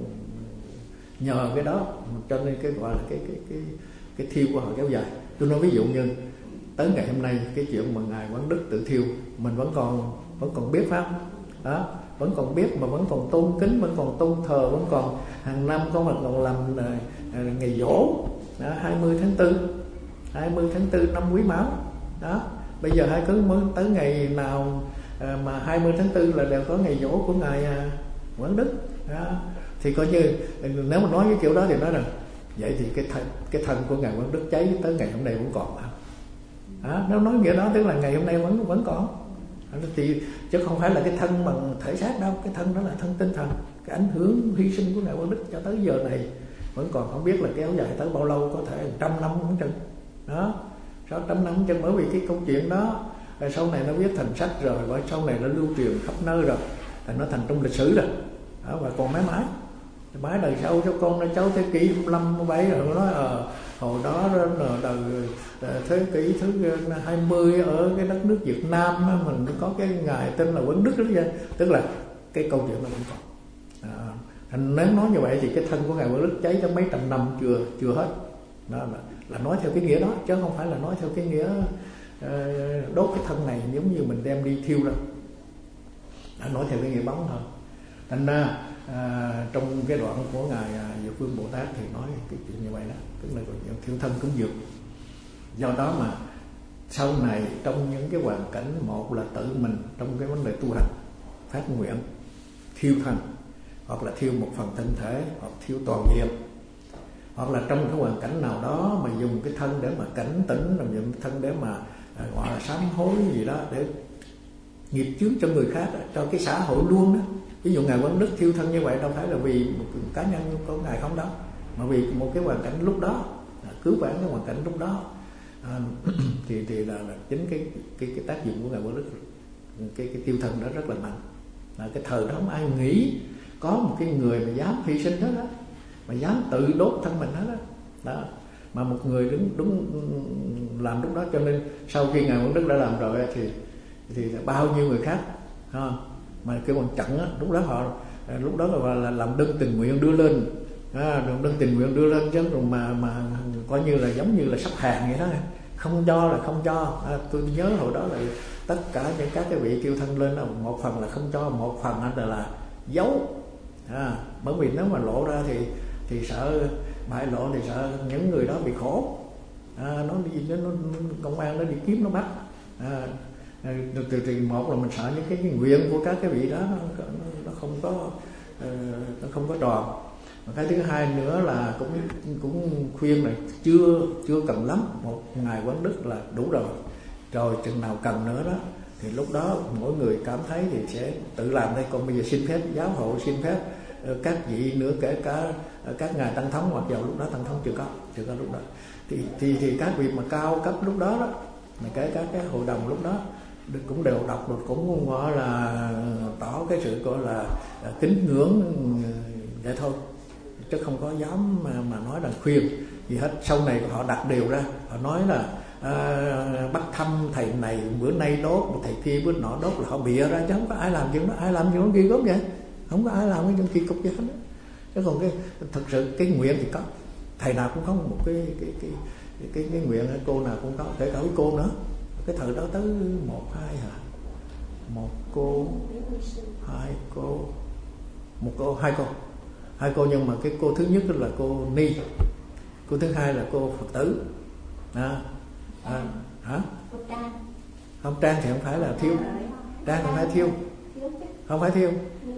nhờ cái đó cho nên cái gọi là cái cái cái cái thiêu của họ kéo dài. Tôi nói ví dụ như tới ngày hôm nay cái chuyện mà ngài Quán Đức tự thiêu mình vẫn còn vẫn còn biết pháp đó, vẫn còn biết mà vẫn còn tôn kính, vẫn còn tôn thờ, vẫn còn hàng năm có mặt còn làm uh, ngày giỗ hai mươi tháng tư hai mươi tháng tư năm Quý Mão đó. Bây giờ hai cứ mới tới ngày nào uh, mà hai mươi tháng tư là đều có ngày giỗ của ngài uh, Quán Đức đó. Thì coi như nếu mà nói cái kiểu đó thì nói rằng vậy thì cái thân, cái thân của ngài Quán Đức cháy tới ngày hôm nay vẫn còn mà. À, nếu nói nghĩa đó tức là ngày hôm nay vẫn vẫn còn, thì chứ không phải là cái thân bằng thể xác đâu, cái thân đó là thân tinh thần, cái ảnh hưởng hy sinh của ngài Quán Đức cho tới giờ này vẫn còn, không biết là kéo dài tới bao lâu, có thể trăm năm cũng chừng đó, sáu trăm năm chừng, bởi vì cái câu chuyện đó rồi sau này nó viết thành sách rồi, và sau này nó lưu truyền khắp nơi rồi, thành nó thành trong lịch sử rồi đó, và còn mãi mãi mãi đời sau cho con cháu thế kỷ hai mươi lăm, hai mươi bảy rồi nó nói ờ hồi đó là đời thế kỷ thứ hai mươi ở cái đất nước Việt Nam mình có cái ngài tên là Quán Đức đó, tức là cái câu chuyện nó vẫn còn. À, thành nếu nói như vậy thì cái thân của ngài Quán Đức cháy cho mấy trăm năm chưa chưa hết, đó là, là nói theo cái nghĩa đó, chứ không phải là nói theo cái nghĩa uh, đốt cái thân này giống như mình đem đi thiêu đâu, à, nói theo cái nghĩa bóng thôi. Thành ra à, trong cái đoạn của ngài Dược Vương Bồ Tát thì nói cái chuyện như vậy đó, tức là thiêu thân cúng dường. Do đó mà sau này trong những cái hoàn cảnh, một là tự mình trong cái vấn đề tu hành phát nguyện thiêu thân, hoặc là thiêu một phần thân thể, hoặc thiêu toàn diện, hoặc là trong cái hoàn cảnh nào đó mà dùng cái thân để mà cảnh tỉnh, rồi dùng cái thân để mà à, gọi là sám hối gì đó để nghiệp chướng cho người khác, cho cái xã hội luôn đó. Ví dụ Ngài Quán Đức thiêu thân như vậy đâu phải là vì một cá nhân của Ngài không đâu, mà vì một cái hoàn cảnh lúc đó, cứu vãn cái hoàn cảnh lúc đó. À, thì thì là, là chính cái cái cái tác dụng của Ngài Quán Đức, cái cái tiêu thân đó rất là mạnh. À, cái thời đó không ai nghĩ có một cái người mà dám hy sinh hết đó, mà dám tự đốt thân mình hết đó. Đó, mà một người đứng đúng làm lúc đó, cho nên sau khi Ngài Quán Đức đã làm rồi thì thì bao nhiêu người khác ha, mà kêu bằng chặn á, lúc đó họ lúc đó là, là làm đơn tình nguyện đưa lên, à, đơn tình nguyện đưa lên chứ mà mà coi như là giống như là sắp hàng vậy đó, không cho là không cho. À, tôi nhớ hồi đó là tất cả những các cái vị kêu thân lên là một phần là không cho, một phần là, là giấu. À, bởi vì nếu mà lộ ra thì thì sợ bại lộ, thì sợ những người đó bị khổ. À, nó đi nó, nó công an nó đi kiếm nó bắt. À, từ từ một là mình sợ những cái, cái nguyện của các cái vị đó nó, nó không có uh, nó không có tròn. Cái thứ hai nữa là cũng cũng khuyên là chưa chưa cần lắm, một Ngài Quán Đức là đủ rồi. Rồi chừng nào cần nữa đó thì lúc đó mỗi người cảm thấy thì sẽ tự làm đây. Còn bây giờ xin phép giáo hội, xin phép các vị nữa, kể cả các ngài tăng thống, hoặc vào lúc đó tăng thống chưa có, chưa có lúc đó. Thì thì thì các vị mà cao cấp lúc đó đó, mà kể cả cái hội đồng lúc đó cũng đều đọc được, cũng gọi là tỏ cái sự gọi là kính ngưỡng vậy thôi, chứ không có dám mà, mà nói là khuyên gì hết. Sau này họ đặt điều ra, họ nói là à, bắt thăm thầy này bữa nay đốt, thầy kia bữa nọ đốt, là họ bịa ra chứ không có ai làm chuyện đó. Ai làm chuyện đó kỳ cục vậy? Không có ai làm cái chuyện kỳ cục vậy hết. Chứ còn cái thực sự cái nguyện thì có, thầy nào cũng có một cái cái cái cái, cái, cái nguyện, cô nào cũng có, kể cả với cô nữa. Cái thời đó tới một hai hả? Một cô, hai cô, một cô, hai cô, hai cô, nhưng mà cái cô thứ nhất là cô Ni, cô thứ hai là cô Phật tử. À, à, hả? Không, Trang thì không phải là thiêu, Trang không phải thiêu, không phải thiêu,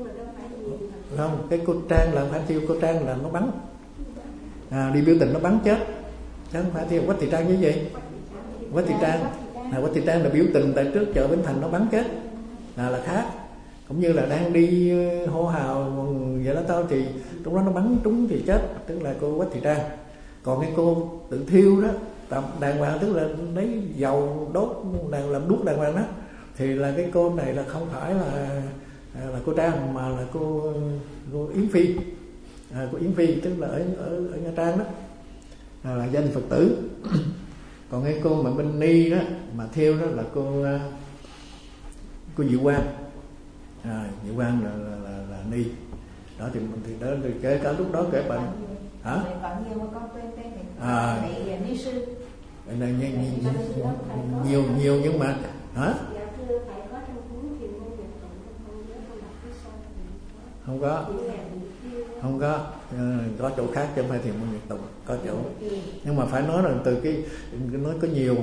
không, cái cô Trang là không phải thiêu, cô Trang là nó bắn, à, đi biểu tình nó bắn chết, chứ không phải thiêu. Quách Thị Trang như vậy, Quách Thị Trang, à, Quách Thị Trang là biểu tình tại trước chợ Bến Thành nó bắn chết, là là khác. Cũng như là đang đi hô hào vậy đó tao, thì lúc đó nó bắn trúng thì chết, tức là cô Quách Thị Trang. Còn cái cô tự thiêu đó đàng hoàng, tức là lấy dầu đốt đàng làm đuốc đàng hoàng đó, thì là cái cô này là không phải là là cô Trang, mà là cô cô Yến Phi, à, cô Yến Phi tức là ở ở, ở Nha Trang đó, à, là danh Phật tử. Còn cái cô mà bên Ni đó mà thiêu đó là cô cô Diệu Quang, à, Diệu Quang là là, là, là Ni đó. Thì mình thì đó thì kể cả lúc đó kể bạn hả? À, nhiều, nhiều nhiều nhưng mà hả? Không có, không có, có chỗ khác chứ không phải thiền môn Nhật Tụng, có chỗ. Nhưng mà phải nói là từ cái nói có nhiều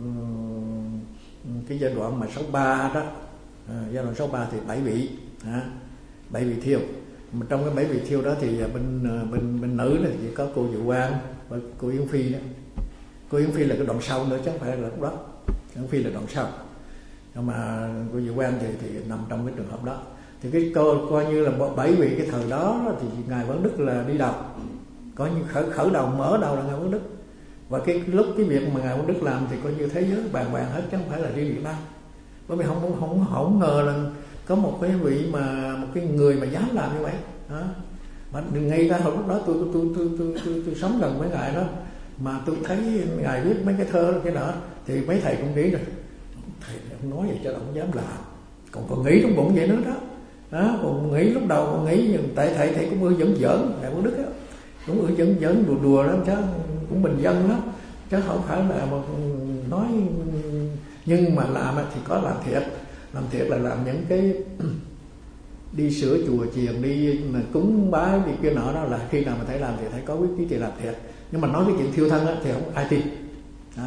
cái giai đoạn mà sáu ba đó, à, giai đoạn sáu ba thì bảy vị, à, bảy vị thiêu. Mà trong cái bảy vị thiêu đó thì bên bên bên nữ này chỉ có cô Diệu Quang và cô Yến Phi đó. Cô Yến Phi là cái đoạn sau nữa chứ không phải là lúc đó. Yến Phi là đoạn sau. Nhưng mà cô Diệu Quang thì thì nằm trong cái trường hợp đó. Thì cái cô coi như là bảy vị cái thời đó thì Ngài Quán Đức là đi đầu, có như khởi khởi đầu mở đầu là Ngài Quán Đức. Và cái lúc cái việc mà Ngài Quán Đức làm thì coi như thế giới bàn bàn hết chứ không phải là riêng Việt Nam. Bởi vì không không không, không ngờ là có một cái vị mà một cái người mà dám làm như vậy. Đó. Mà ngay cả hồi lúc đó tôi tôi tôi tôi tôi, tôi, tôi sống gần với ngài đó, mà tôi thấy ngài viết mấy cái thơ cái nọ thì mấy thầy cũng nghĩ rồi, thầy không nói vậy cho không dám làm, còn còn nghĩ trong bụng vậy nữa đó. Đó, còn nghĩ lúc đầu còn nghĩ nhưng tại thầy thầy cũng ưa giỡn giỡn, Ngài Quán Đức á, cũng ưa giỡn giỡn đùa đùa lắm chứ, cũng bình dân đó, chứ không phải là một nói. Nhưng mà làm thì có làm thiệt, làm thiệt là làm những cái đi sửa chùa chiền, đi mà cúng bái đi kia nọ đó, là khi nào mà thấy làm thì thấy có quyết chí thì làm thiệt. Nhưng mà nói cái chuyện thiêu thân á thì không ai tin, à,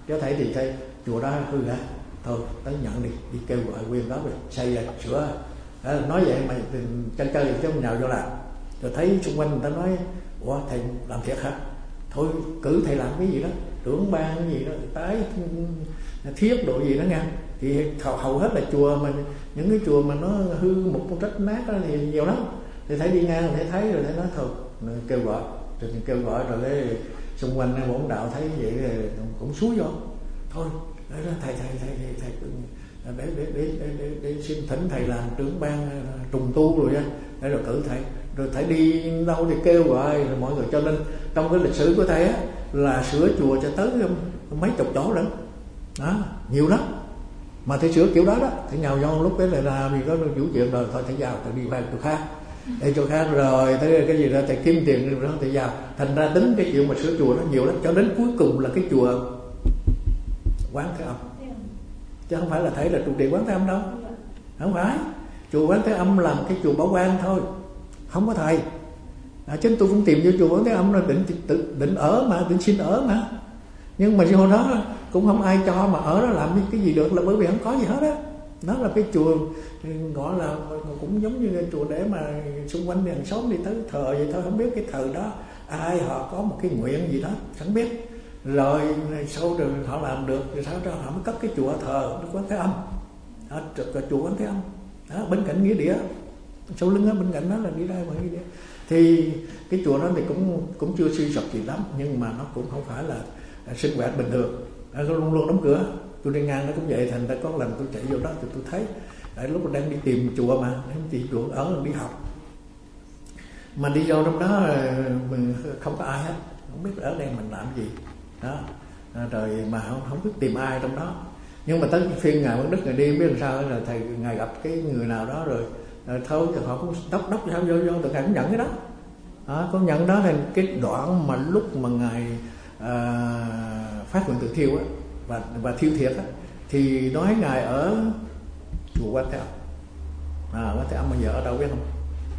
Cháu thấy thì thấy chùa đó hư hả, thôi tới nhận đi, đi kêu gọi quyền đó rồi xây lại sửa. À, nói vậy mà chân chơi thì cháu nhào vô làm. Rồi thấy xung quanh người ta nói ủa thầy làm thiệt hả, thôi cử thầy làm cái gì đó, trưởng ban cái gì đó, tái thiết độ gì đó nha. Thì hầu, hầu hết là chùa mà những cái chùa mà nó hư một con rách nát đó thì nhiều lắm. Thì thấy đi ngang thấy thấy rồi thấy nói thôi kêu gọi, rồi kêu gọi rồi cái xung quanh bổn đạo thấy vậy cũng xúi vô thôi thầy thầy thầy thầy, thầy để, để, để, để, để, để xin thỉnh thầy làm trưởng ban trùng tu rồi á, để rồi cử thầy, rồi thầy đi đâu thì kêu gọi rồi mọi người. Cho nên trong cái lịch sử của thầy á là sửa chùa cho tới mấy chục chỗ nữa đó, nhiều lắm. Mà thầy sửa kiểu đó đó, thầy nhào vô lúc đấy là làm vì có vũ chuyện rồi thôi thầy vào thầy đi vào chỗ khác, để chỗ khác rồi tới cái gì đó thầy kiếm tiền rồi thầy vào. Thành ra tính cái chuyện mà sửa chùa nó nhiều lắm, cho đến cuối cùng là cái chùa Quán Thế Âm, chứ không phải là thầy là trụ trì Quán Thế Âm đâu, không phải. Chùa Quán Thế Âm là một cái chùa bảo quan thôi, không có thầy. À, chứ tôi cũng tìm vô chùa Quán Thế Âm là định, định, định ở mà, định xin ở mà. Nhưng mà hồi đó cũng không ai cho mà ở đó làm cái gì được, là bởi vì không có gì hết á. Nó là cái chùa gọi là cũng giống như cái chùa để mà xung quanh hàng xóm đi tới thờ vậy thôi, không biết cái thờ đó ai họ có một cái nguyện gì đó chẳng biết. Rồi sau rồi họ làm được rồi sao đó họ mới cất cái chùa thờ Đức Quán Thế Âm đó, chùa Quán Thế Âm đó, bên cạnh nghĩa địa sau lưng đó, bên cạnh đó là đi ra ngoài nghĩa địa. Thì cái chùa đó thì cũng cũng chưa suy sụp gì lắm, nhưng mà nó cũng không phải là sinh hoạt bình thường, nó luôn luôn đóng cửa. Tôi đi ngang nó cũng vậy, thành ra có lần tôi chạy vô đó thì tôi thấy tại lúc mà đang đi tìm chùa mà đang tìm chùa ở đi học mà đi vô trong đó mình không có ai hết, không biết ở đây mình làm gì đó, rồi mà không, không biết tìm ai trong đó. Nhưng mà tới phiên ngài Quán Đức ngài đi biết làm sao là thầy ngài gặp cái người nào đó rồi, rồi thôi họ cũng đốc đốc sao vô vô, từ ngài cũng nhận cái đó. Đó, có nhận đó thì cái đoạn mà lúc mà ngài à, phát nguyện tự thiêu á và và thiêu thiệt á, thì nói ngài ở chùa Quán Thế Âm. À, Quán Thế Âm bây giờ ở đâu biết không?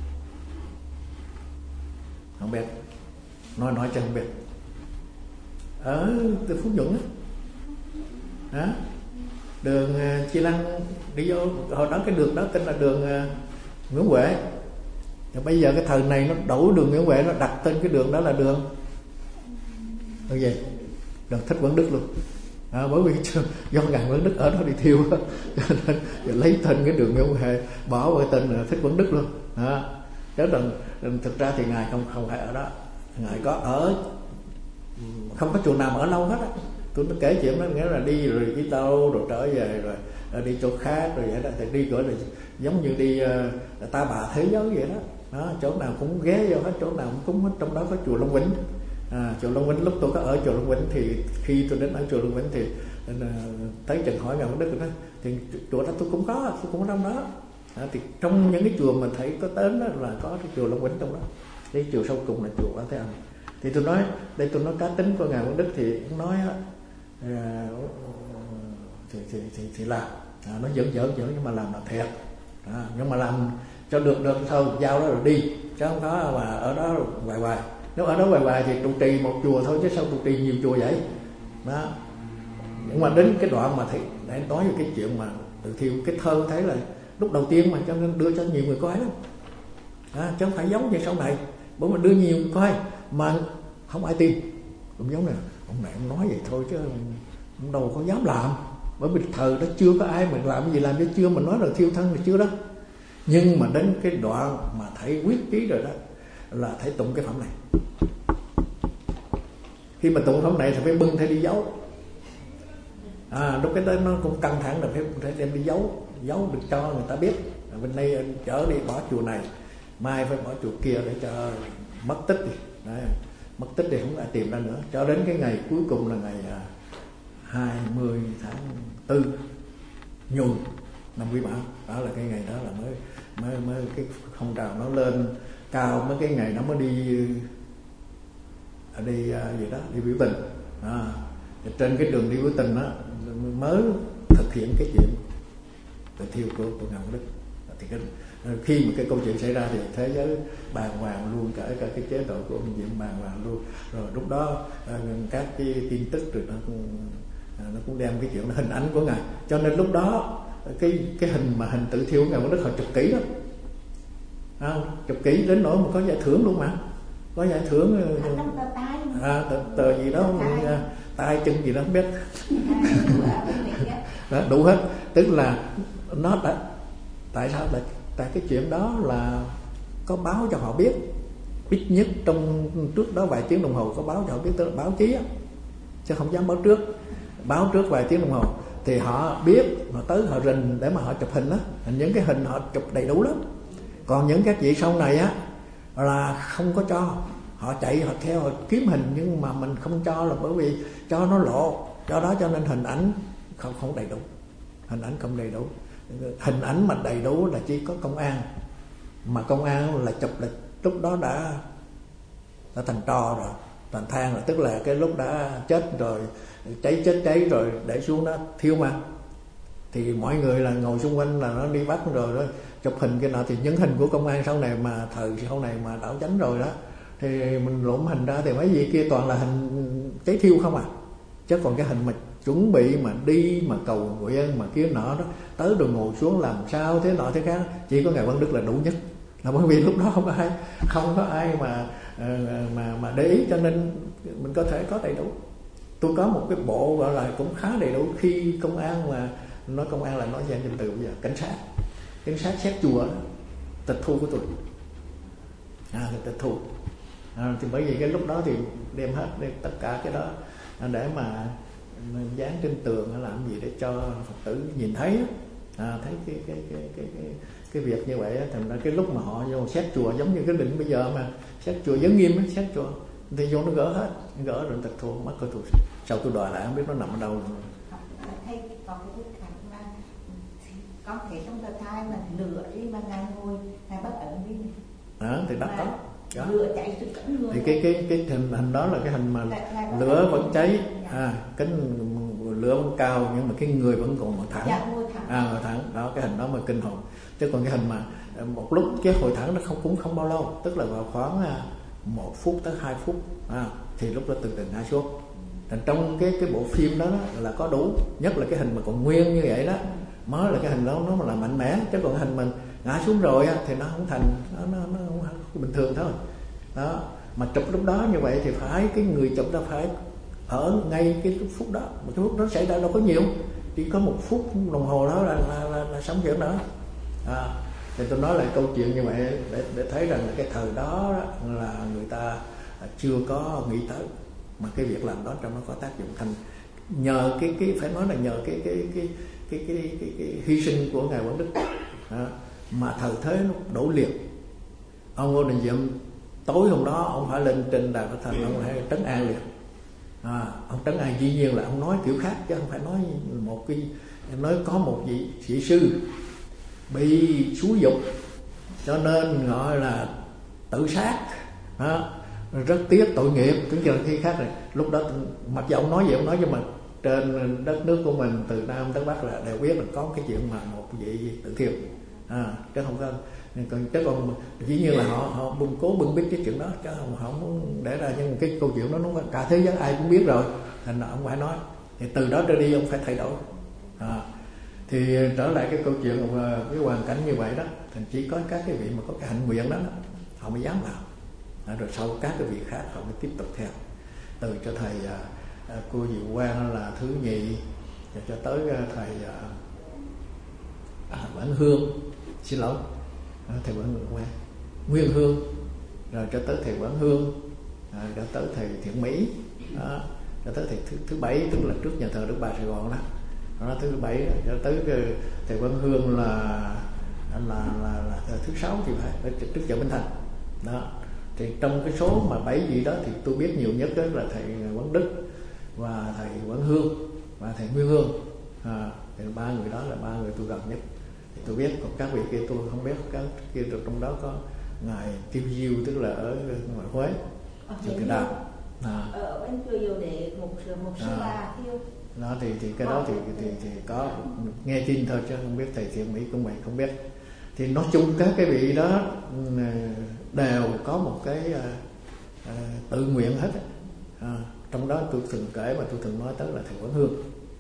Không biết. Nói nói cho không biết. Ở từ Phú Nhuận á. Đó. Đường uh, Chi Lăng đi vô, hồi đó cái đường đó tên là đường uh, Nguyễn Huệ. Rồi bây giờ cái thời này nó đổi đường Nguyễn Huệ, nó đặt tên cái đường đó là đường đường gì? Đường Thích Quán Đức luôn. À, bởi vì do ngài Quán Đức ở đó đi thiêu cho nên lấy tên cái đường Nguyễn Huệ, bỏ cái tên là Thích Quán Đức luôn. À, chứ rằng thực ra thì ngài không không phải ở đó, ngài có ở không có chùa nào mà ở lâu hết á. Tôi nó kể chuyện đó nghĩa là đi rồi đi tàu rồi trở về rồi, rồi đi chỗ khác rồi vậy đó, thì đi gọi là giống như đi uh, ta bà thế giới vậy đó. Đó, chỗ nào cũng ghé vô hết, chỗ nào cũng cúng hết, trong đó có chùa Long Vĩnh. À, chùa Long Vĩnh lúc tôi có ở chùa Long Vĩnh thì khi tôi đến ở chùa Long Vĩnh thì uh, thấy Trần hỏi ngài Quán Đức rồi đó, thì chùa đó tôi cũng có, tôi cũng ở trong đó. À, thì trong những cái chùa mình thấy có đến đó là có cái chùa Long Vĩnh trong đó. Cái chùa sau cùng là chùa Quán Thế Âm. Thì tôi nói đây, tôi nói cá tính của ngài Quán Đức thì ông nói á, à, thì, thì, thì, thì làm à, nó giỡn giỡn giỡn nhưng mà làm là thiệt. À, nhưng mà làm cho được được thôi giao đó rồi đi, chứ không có mà ở đó hoài hoài. Nếu ở đó hoài hoài thì trụ trì một chùa thôi chứ sao trụ trì nhiều chùa vậy đó. Nhưng mà đến cái đoạn mà thầy để nói về cái chuyện mà tự thiêu, cái thơ thấy là lúc đầu tiên mà cho nên đưa cho nhiều người coi lắm à, chứ không phải giống như sau này, bởi mà đưa nhiều người coi mà không ai tin. Cũng giống này ông này ông nói vậy thôi chứ ông đâu có dám làm, bởi vì thời đó chưa có ai mà làm cái gì làm chứ chưa, mà nói là thiêu thân thì chưa đó. Nhưng mà đến cái đoạn mà thầy quyết chí rồi đó là thầy tụng cái phẩm này. Khi mà tụng phẩm này thì phải bưng thầy đi giấu. À, lúc cái đó nó cũng căng thẳng là phải, phải đem đi giấu, giấu được cho người ta biết. À, bên đây anh chở đi bỏ chùa này, mai phải bỏ chùa kia để cho mất tích đi. Đấy, mất tích thì không ai tìm ra nữa. Cho đến cái ngày cuối cùng là ngày à, hai mươi tháng tư Nhuần năm Quý Mão. Đó là cái ngày đó là mới mới mới cái phong trào nó lên cao, mấy cái ngày nó mới đi ở đi à, gì đó đi biểu tình. À, trên cái đường đi biểu tình đó mới thực hiện cái chuyện tự thiêu của của ngài Quán Đức. Thì cái, khi mà cái câu chuyện xảy ra thì thế giới bàng hoàng luôn, cả cả cái chế độ của ông Diệm bàng hoàng luôn. Rồi lúc đó các cái tin tức rồi nó à, nó cũng đem cái chuyện hình ảnh của ngài. Cho nên lúc đó cái cái hình mà hình tự thiêu của ngài Quang Đức họ chụp kỹ lắm, à, chụp kỹ đến nỗi mà có giải thưởng luôn mà, có giải thưởng à, tờ, tờ gì đó tay chân gì đó không biết đó, đủ hết. Tức là nó đã, tại sao là tại cái chuyện đó là có báo cho họ biết, ít nhất trong trước đó vài tiếng đồng hồ có báo cho họ biết, tức là báo chí á, chứ không dám báo trước, báo trước vài tiếng đồng hồ thì họ biết, họ tới họ rình để mà họ chụp hình á, những cái hình họ chụp đầy đủ lắm. Còn những các vị sau này á là không có cho, họ chạy họ theo họ kiếm hình, nhưng mà mình không cho là bởi vì cho nó lộ, do đó cho nên hình ảnh không không đầy đủ, hình ảnh không đầy đủ. Hình ảnh mà đầy đủ là chỉ có công an, mà công an là chụp là lúc đó đã đã thành tro rồi, thành than rồi, tức là cái lúc đã chết rồi, cháy chết cháy rồi để xuống đó thiêu mà, thì mọi người là ngồi xung quanh là nó đi bắt rồi đó, chụp hình cái nọ. Thì những hình của công an sau này mà thời sau này mà đảo chánh rồi đó thì mình lụm hình ra thì mấy vị kia toàn là hình cháy thiêu không à, chứ còn cái hình mà chuẩn bị mà đi mà cầu nguyện mà kia nọ đó, tới rồi ngồi xuống làm sao thế nọ thế khác, chỉ có ngài Quang Đức là đủ nhất, là bởi vì lúc đó không có ai không có ai mà mà mà để ý, cho nên mình có thể có đầy đủ. Tôi có một cái bộ gọi là cũng khá đầy đủ. Khi công an mà nói công an là nói danh danh từ bây giờ cảnh sát cảnh sát xét chùa đó, tịch thu của tôi à, tịch thu à, thì bởi vì cái lúc đó thì đem hết đem tất cả cái đó để mà dán trên tường hay làm gì để cho Phật tử nhìn thấy à, thấy cái cái cái cái cái cái việc như vậy. Thành ra cái lúc mà họ vô xét chùa giống như cái định bây giờ mà xét chùa giới nghiêm ấy, xét chùa thì vô nó gỡ hết, gỡ rồi tịch thu mất coi tôi sau tôi đòi lại không biết nó nằm ở đâu. Thấy còn cái bức ảnh mà con thấy trong tờ thai mà lửa đi mà ngài ngồi ngài bắt ẩn đi à, thì đắt đó. Đó. Lửa cháy từ cánh người. Thì cái cái cái hình hình đó là cái hình mà lửa vẫn cháy, à cái lửa vẫn cao nhưng mà cái người vẫn còn ngồi thẳng, dạ, ngồi thẳng. à ngồi thẳng đó, cái hình đó mà kinh hồn. Chứ còn cái hình mà một lúc cái hồi thẳng nó không cũng không bao lâu, tức là vào khoảng một phút tới hai phút à, thì lúc đó từ từ ngã xuống. Thành trong cái cái bộ phim đó, đó là có đủ, nhất là cái hình mà còn nguyên như vậy đó mới là cái hình đó nó là mạnh mẽ, chứ còn hình mình ngã xuống rồi á, thì nó không thành, nó nó, nó không bình thường thôi đó. Mà chụp lúc đó như vậy thì phải cái người chụp đó phải ở ngay cái phút đó, mà cái phút đó xảy ra đâu có nhiều, chỉ có một phút đồng hồ đó là là, là, là sống chuyện đó à. Thì tôi nói lại câu chuyện như vậy để, để thấy rằng là cái thời đó, đó là người ta chưa có nghĩ tới, mà cái việc làm đó trong nó có tác dụng thành nhờ cái cái phải nói là nhờ cái cái cái cái cái, cái, cái, cái hy sinh của ngài Quang Đức à, mà thời thế nó đổ liệt. Ông Ngô Đình Diệm tối hôm đó ông phải lên trên đài Phật Thành, ông phải trấn an liền à, ông trấn an dĩ nhiên là ông nói kiểu khác chứ không phải nói một cái, nói có một vị sĩ sư bị xúi dục cho nên gọi là tự sát à, rất tiếc tội nghiệp. Tức là khi khác này lúc đó mặc dù ông nói vậy, ông nói nhưng mà trên đất nước của mình từ Nam tới Bắc là đều biết là có cái chuyện mà một vị tự thiêu à, chứ không có còn chứ còn dĩ nhiên là họ họ bưng cố bưng biết cái chuyện đó chứ không họ muốn để ra, nhưng cái câu chuyện đó nó cả thế giới ai cũng biết rồi, thành ra ông phải nói. Thì từ đó trở đi ông phải thay đổi à. Thì trở lại cái câu chuyện cái hoàn cảnh như vậy đó, thì chỉ có các cái vị mà có cái hạnh nguyện đó, đó họ mới dám làm à, rồi sau các cái vị khác họ mới tiếp tục theo, từ cho thầy à, à, cô Diệu Quang là thứ nhì, rồi cho tới à, thầy à, à, Vãn Hương, xin lỗi à, thầy Vãn Quang Nguyên Hương, rồi cho tới thầy Vãn Hương à, cho tới thầy Thiện Mỹ đó, cho tới thầy thứ, thứ bảy, tức là trước nhà thờ Đức Bà Sài Gòn đó, đó thứ bảy, cho tới thầy Vãn Hương là là là, là, là thứ sáu thì phải trước chợ Bến Thành đó. Thì trong cái số mà bảy vị đó thì tôi biết nhiều nhất đó là thầy Quang Đức và thầy Vãn Hương và thầy Nguyên Hương à, thì ba người đó là ba người tôi gần nhất thì tôi biết. Còn các vị kia tôi không biết, các kia trong đó có ngài Tiêu Diêu tức là ở ngoài Huế, chùa Từ Đàm à. Ở bên chùa Diệu Đế một một sư à. ba Tiêu đó thì thì cái đó thì thì thì có nghe tin thôi chứ không biết. Thầy Thiện Mỹ cũng vậy không biết. Thì nói chung các cái vị đó đều có một cái uh, uh, tự nguyện hết à, trong đó tôi thường kể và tôi thường nói tới là thầy Quảng Hương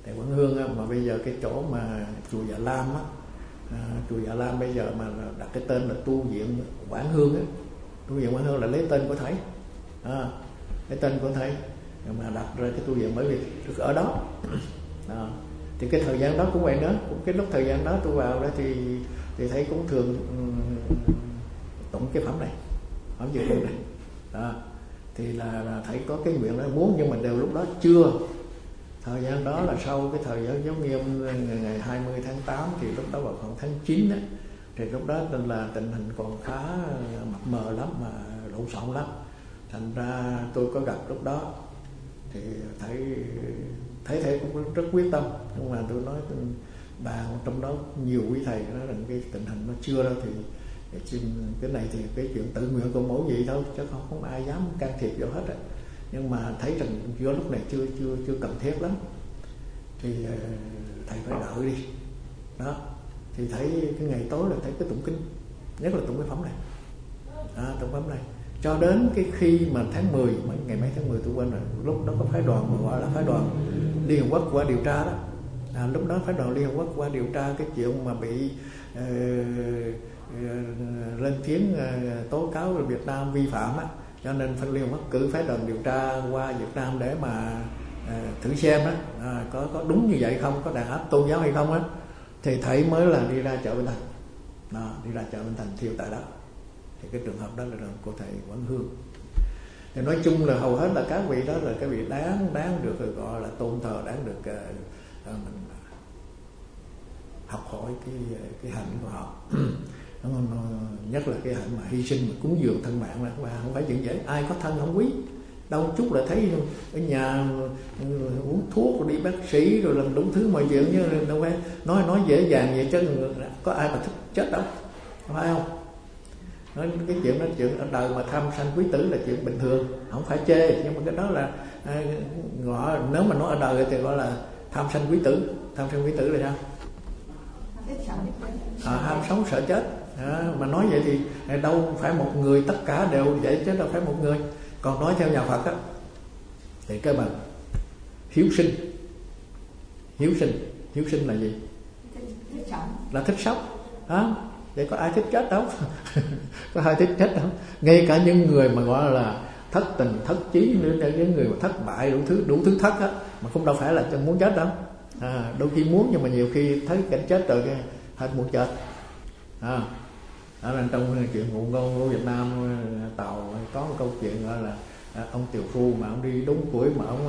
Thì Quảng Hương á, mà bây giờ cái chỗ mà chùa Dạ Lam á, à, chùa Dạ Lam bây giờ mà đặt cái tên là tu viện Quảng Hương á, tu viện Quảng Hương là lấy tên của thầy, à, lấy tên của thầy mà đặt ra cái tu viện, bởi vì được ở đó. À, thì cái thời gian đó cũng vậy nữa, cũng cái lúc thời gian đó tôi vào đó thì thì thấy cũng thường um, tụng cái phẩm này, phẩm dự kinh này. À, thì là, là thấy có cái nguyện đó muốn, nhưng mà đều lúc đó chưa. Thời gian đó là sau cái thời gian giáo nghiêm ngày hai mươi tháng tám, thì lúc đó vào khoảng tháng chín đó, thì lúc đó nên là tình hình còn khá mập mờ lắm, mà lộn xộn lắm. Thành ra tôi có gặp lúc đó thì thấy thấy thầy cũng rất quyết tâm, nhưng mà tôi nói bàn trong đó nhiều quý thầy nói rằng cái tình hình nó chưa đâu, thì cái này thì cái chuyện tự nguyện của mỗi vị thôi, chứ không không ai dám can thiệp vô hết á. Nhưng mà thấy rằng giữa lúc này chưa chưa chưa cần thiết lắm, thì thầy phải đợi đi. Đó, thì thấy cái ngày tối là thấy cái tụng kinh, nhất là tụng cái phẩm này, à, tụng phẩm này cho đến cái khi mà tháng mười, ngày mấy tháng mười tôi quên rồi, lúc đó có phái đoàn mà gọi là phái đoàn Liên Hợp Quốc qua điều tra đó. À, lúc đó phái đoàn Liên Hợp Quốc qua điều tra cái chuyện mà bị uh, uh, lên tiếng uh, tố cáo Việt Nam vi phạm á, cho nên phân Liên Hợp Quốc cử phái đoàn điều tra qua Việt Nam để mà uh, thử xem á, à, có có đúng như vậy không, có đàn áp tôn giáo hay không á. Thì thầy mới là đi ra chợ Bến Thành, à, đi ra chợ Bến Thành thiêu tại đó. Thì cái trường hợp đó là trường hợp của thầy Quảng Hương. Thì nói chung là hầu hết là các vị đó là các vị đáng đáng được gọi là tôn thờ, đáng được uh, uh, mình học hỏi cái cái hạnh của họ. Nhất là cái hạnh mà hy sinh mà cúng dường thân mạng, là không phải chuyện dễ. Ai có thân không quý, đâu chút là thấy ở nhà uống thuốc rồi đi bác sĩ rồi làm đủ thứ mọi chuyện, chứ đâu phải nói nói dễ dàng vậy, chứ có ai mà thích chết đâu, phải không? Nói cái chuyện đó, chuyện ở đời mà tham sanh quý tử là chuyện bình thường, không phải chê, nhưng mà cái đó là gọi, nếu mà nói ở đời thì gọi là tham sanh quý tử. Tham sanh quý tử là sao? À, ham sống sợ chết. À, mà nói vậy thì đâu phải một người tất cả đều vậy, chứ đâu phải một người. Còn nói theo nhà Phật á, thì cái bằng hiếu sinh. Hiếu sinh, hiếu sinh là gì? Là thích sống. Đó. Vậy có ai thích chết đâu. Có ai thích chết đâu. Ngay cả những người mà gọi là thất tình, thất chí, những người mà thất bại, đủ thứ đủ thứ thất á, mà cũng đâu phải là muốn chết đâu. À, đôi khi muốn, nhưng mà nhiều khi thấy cảnh chết rồi cái hết muốn chết. À, đó là trong chuyện ngụ ngôn của Việt Nam, Tàu có một câu chuyện gọi là ông tiều phu mà ông đi đúng tuổi mà ông,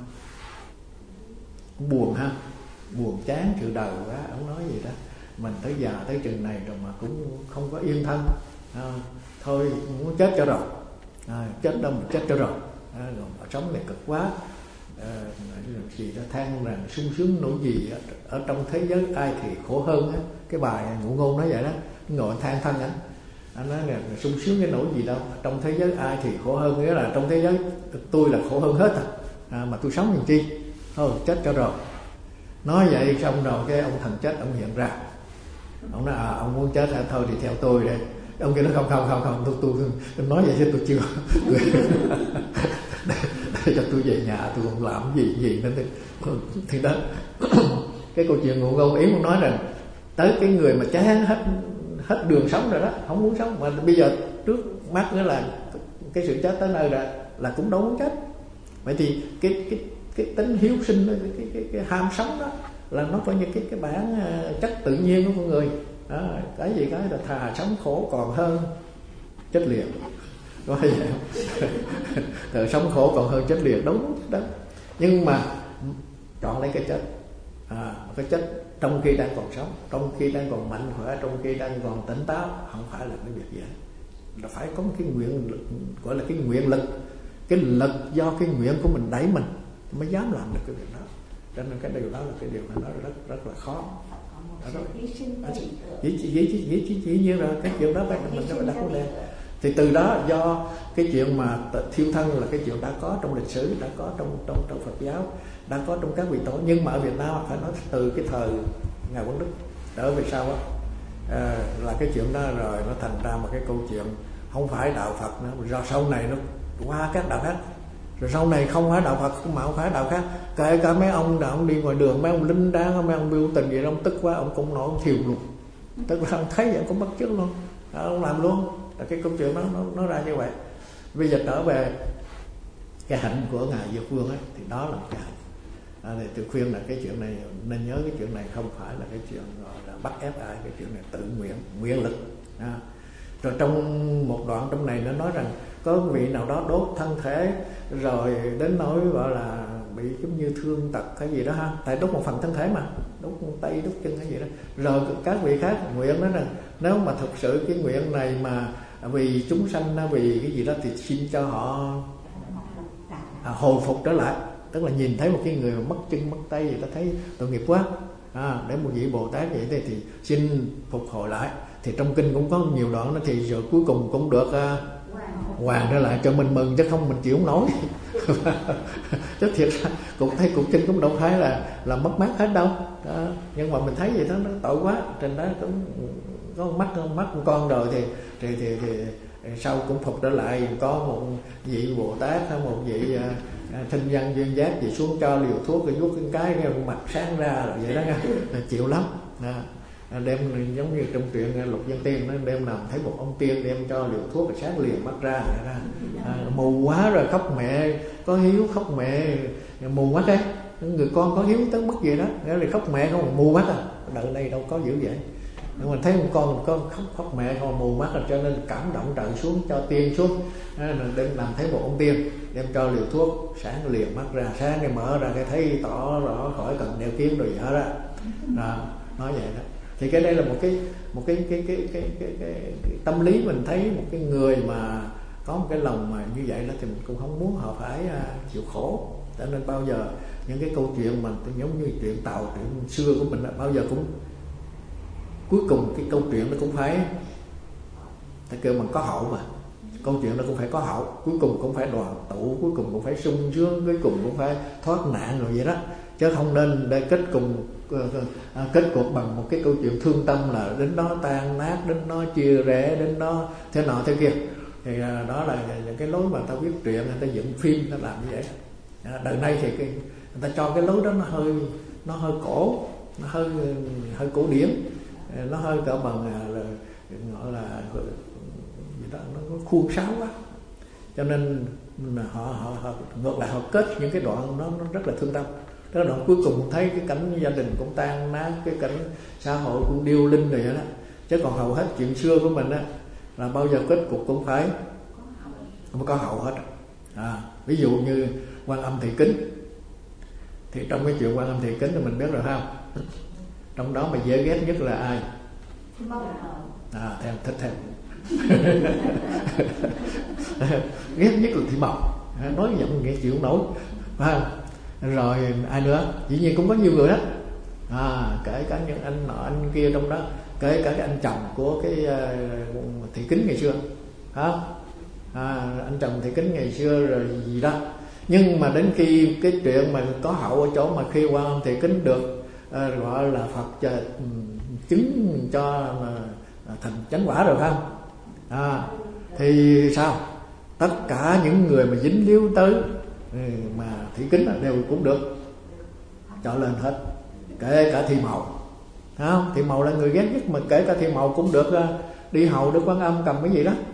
ông buồn ha, buồn chán sự đời quá, ông nói gì đó, mình tới già tới chừng này rồi mà cũng không có yên thân, à, thôi muốn chết cho rồi, à, chết đâu mà chết cho rồi, à, rồi mà sống này cực quá, à, gì đó than rằng sung sướng nỗi gì ở, ở trong thế giới ai thì khổ hơn á. Cái bài ngụ ngôn nói vậy đó, ngồi than thân á, anh nói là sung sướng cái nỗi gì đâu, trong thế giới ai thì khổ hơn, nghĩa là trong thế giới tôi là khổ hơn hết à, à mà tôi sống làm chi, thôi chết cho rồi. Nói vậy xong rồi cái ông thần chết ông hiện ra, ông nói à ông muốn chết hả, thôi thì theo tôi đây. Ông kia nói không không không không tôi, tôi, tôi nói vậy chứ tôi chưa để, để cho tôi về nhà tôi không làm gì gì nên thì, thì đó cái câu chuyện ngụ ngôn ý muốn nói rằng tới cái người mà chán hết hết đường sống rồi đó, không muốn sống, mà bây giờ trước mắt nữa là cái sự chết tới nơi rồi là cũng đâu muốn chết. Vậy thì cái cái cái tính hiếu sinh đó, cái cái cái ham sống đó là nó coi như cái cái bản chất tự nhiên của con người. Đó, cái gì cái là thà sống khổ còn hơn chết liệt, có vậy không? Sống khổ còn hơn chết liệt, đúng đó. Nhưng mà chọn lấy cái chết, à, cái chết trong khi đang còn sống, trong khi đang còn mạnh khỏe, trong khi đang còn tỉnh táo, không phải là cái việc gì hết. Là phải có một cái nguyện lực, gọi là cái nguyện lực, cái lực do cái nguyện của mình đẩy mình mới dám làm được cái việc đó. Cho nên cái điều đó là cái điều mà nó rất rất là khó. Dĩ dĩ nhiên rồi, cái chuyện đó phải mình phải đặt vấn đề. Thì từ đó do cái chuyện mà thiêu thân là cái chuyện đã có trong lịch sử, đã có trong trong trong Phật giáo, đã có trong các vị tổ, nhưng mà ở Việt Nam phải nói từ cái thời ngài Quán Đức trở về sau á, à, là cái chuyện đó rồi nó thành ra một cái câu chuyện không phải đạo Phật nữa, do sau này nó qua các đạo khác, Rồi sau này không phải đạo Phật mà không phải đạo khác, kể cả mấy ông đạo ông đi ngoài đường, mấy ông lính đá, mấy ông biểu tình vậy, ông tức quá ông cũng nổi ông thiêu luôn, tức là ông thấy vậy ông cũng bắt chước luôn, ông làm luôn. Là cái câu chuyện nó nó nó ra như vậy. Bây giờ trở về cái hạnh của ngài Dược Vương ấy, thì đó là cái hạnh. À, thì tôi khuyên là cái chuyện này nên nhớ, cái chuyện này không phải là cái chuyện gọi là bắt ép ai, cái chuyện này tự nguyện, nguyện lực. À. Rồi trong một đoạn trong này nó nói rằng có vị nào đó đốt thân thể rồi đến nỗi gọi là bị giống như thương tật cái gì đó ha, tại đốt một phần thân thể mà, đốt tay đốt chân cái gì đó. Rồi các vị khác nguyện nói rằng nếu mà thực sự cái nguyện này mà vì chúng sanh, vì cái gì đó thì xin cho họ à, hồi phục trở lại. Tức là nhìn thấy một cái người mà mất chân mất tay gì ta thấy tội nghiệp quá, à, để một vị Bồ Tát vậy thì, thì xin phục hồi lại. Thì trong kinh cũng có nhiều đoạn đó, thì rồi cuối cùng cũng được uh, hoàn trở lại cho mình mừng, chứ không mình chịu không nổi. Chứ thiệt ra cũng thấy cuộc kinh cũng đâu phải là là mất mát hết đâu đó. Nhưng mà mình thấy vậy đó, nó tội quá. Trên đó cũng có mắt mắt con rồi thì thì thì, thì sau cũng phục trở lại. Có một vị Bồ Tát hay một vị uh, thinh văn duyên giác gì xuống cho liều thuốc rồi vuốt cái cái mặt sáng ra rồi vậy đó nha, chịu lắm. À, đem giống như trong truyện Lục Dân Tiên, nó đem làm thấy một ông tiên đem cho liều thuốc rồi sáng liền mắt ra, ra. À, mù quá rồi khóc mẹ, có hiếu khóc mẹ mù mắt ấy, người con có hiếu tới mức gì đó, nghĩa là khóc mẹ không mù mắt à, đời này đâu có dữ vậy. Nhưng mà thấy một con một con khóc khóc mẹ không mù mắt rồi, cho nên cảm động trời xuống cho tiên xuống, à, đem làm thấy một ông tiên đem cho liều thuốc sáng liền mắt ra, sáng cái mở ra cái thấy tỏ rõ khỏi cần đeo kiếm rồi vậy đó. Đó, nói vậy đó. Thì cái đây là một cái một cái cái cái cái cái, cái, cái tâm lý mình thấy một cái người mà có một cái lòng mà như vậy đó thì mình cũng không muốn họ phải uh, chịu khổ. Cho nên bao giờ những cái câu chuyện mà giống như chuyện Tàu, chuyện xưa của mình, bao giờ cũng cuối cùng cái câu chuyện nó cũng phải, ta kêu bằng có hậu mà, câu chuyện nó cũng phải có hậu, cuối cùng cũng phải đoàn tụ, cuối cùng cũng phải sung sướng, cuối cùng cũng phải thoát nạn rồi vậy đó. Chứ không nên để kết cùng à, kết cuộc bằng một cái câu chuyện thương tâm là đến đó tan nát, đến đó chia rẽ, đến đó thế nọ thế kia. Thì à, đó là những cái lối mà ta viết truyện, người ta dựng phim, ta làm như vậy. À, đời nay thì cái, người ta cho cái lối đó nó hơi nó hơi cổ, nó hơi hơi cổ điển, nó hơi cỡ bằng là, gọi là gì đó, nó có khuôn sáo quá. Cho nên họ, họ, họ ngược lại họ kết những cái đoạn nó, nó rất là thương tâm. Đó, đoạn cuối cùng thấy cái cảnh gia đình cũng tan nát, cái cảnh xã hội cũng điêu linh rồi đó. Chứ còn hầu hết chuyện xưa của mình á là bao giờ kết cục cũng phải không có hậu hết. À, ví dụ như Quan Âm Thị Kính, thì trong cái chuyện Quan Âm Thị Kính thì mình biết rồi không? Trong đó mà dễ ghét nhất là ai? À, thèm thích thèm. Ghét nhất là Thị Mộc, nói giọng nghe chịu nổi, phải không? Rồi ai nữa? Dĩ nhiên cũng có nhiều người đó, à, kể cả những anh nọ anh kia trong đó, kể cả cái anh chồng của cái uh, Thị Kính ngày xưa, hả? À, anh chồng Thị Kính ngày xưa rồi gì đó. Nhưng mà đến khi cái chuyện mà có hậu ở chỗ mà khi Quan Âm Thị Kính được uh, gọi là Phật chờ, um, chứng cho uh, thành chánh quả rồi không? À, thì sao? Tất cả những người mà dính líu tới mà Thị Kính đều cũng được trở lên hết, kể cả Thị Màu, không? Thị Màu là người ghét nhất, mà kể cả Thị Màu cũng được đi hầu Đức Quan Âm cầm cái gì đó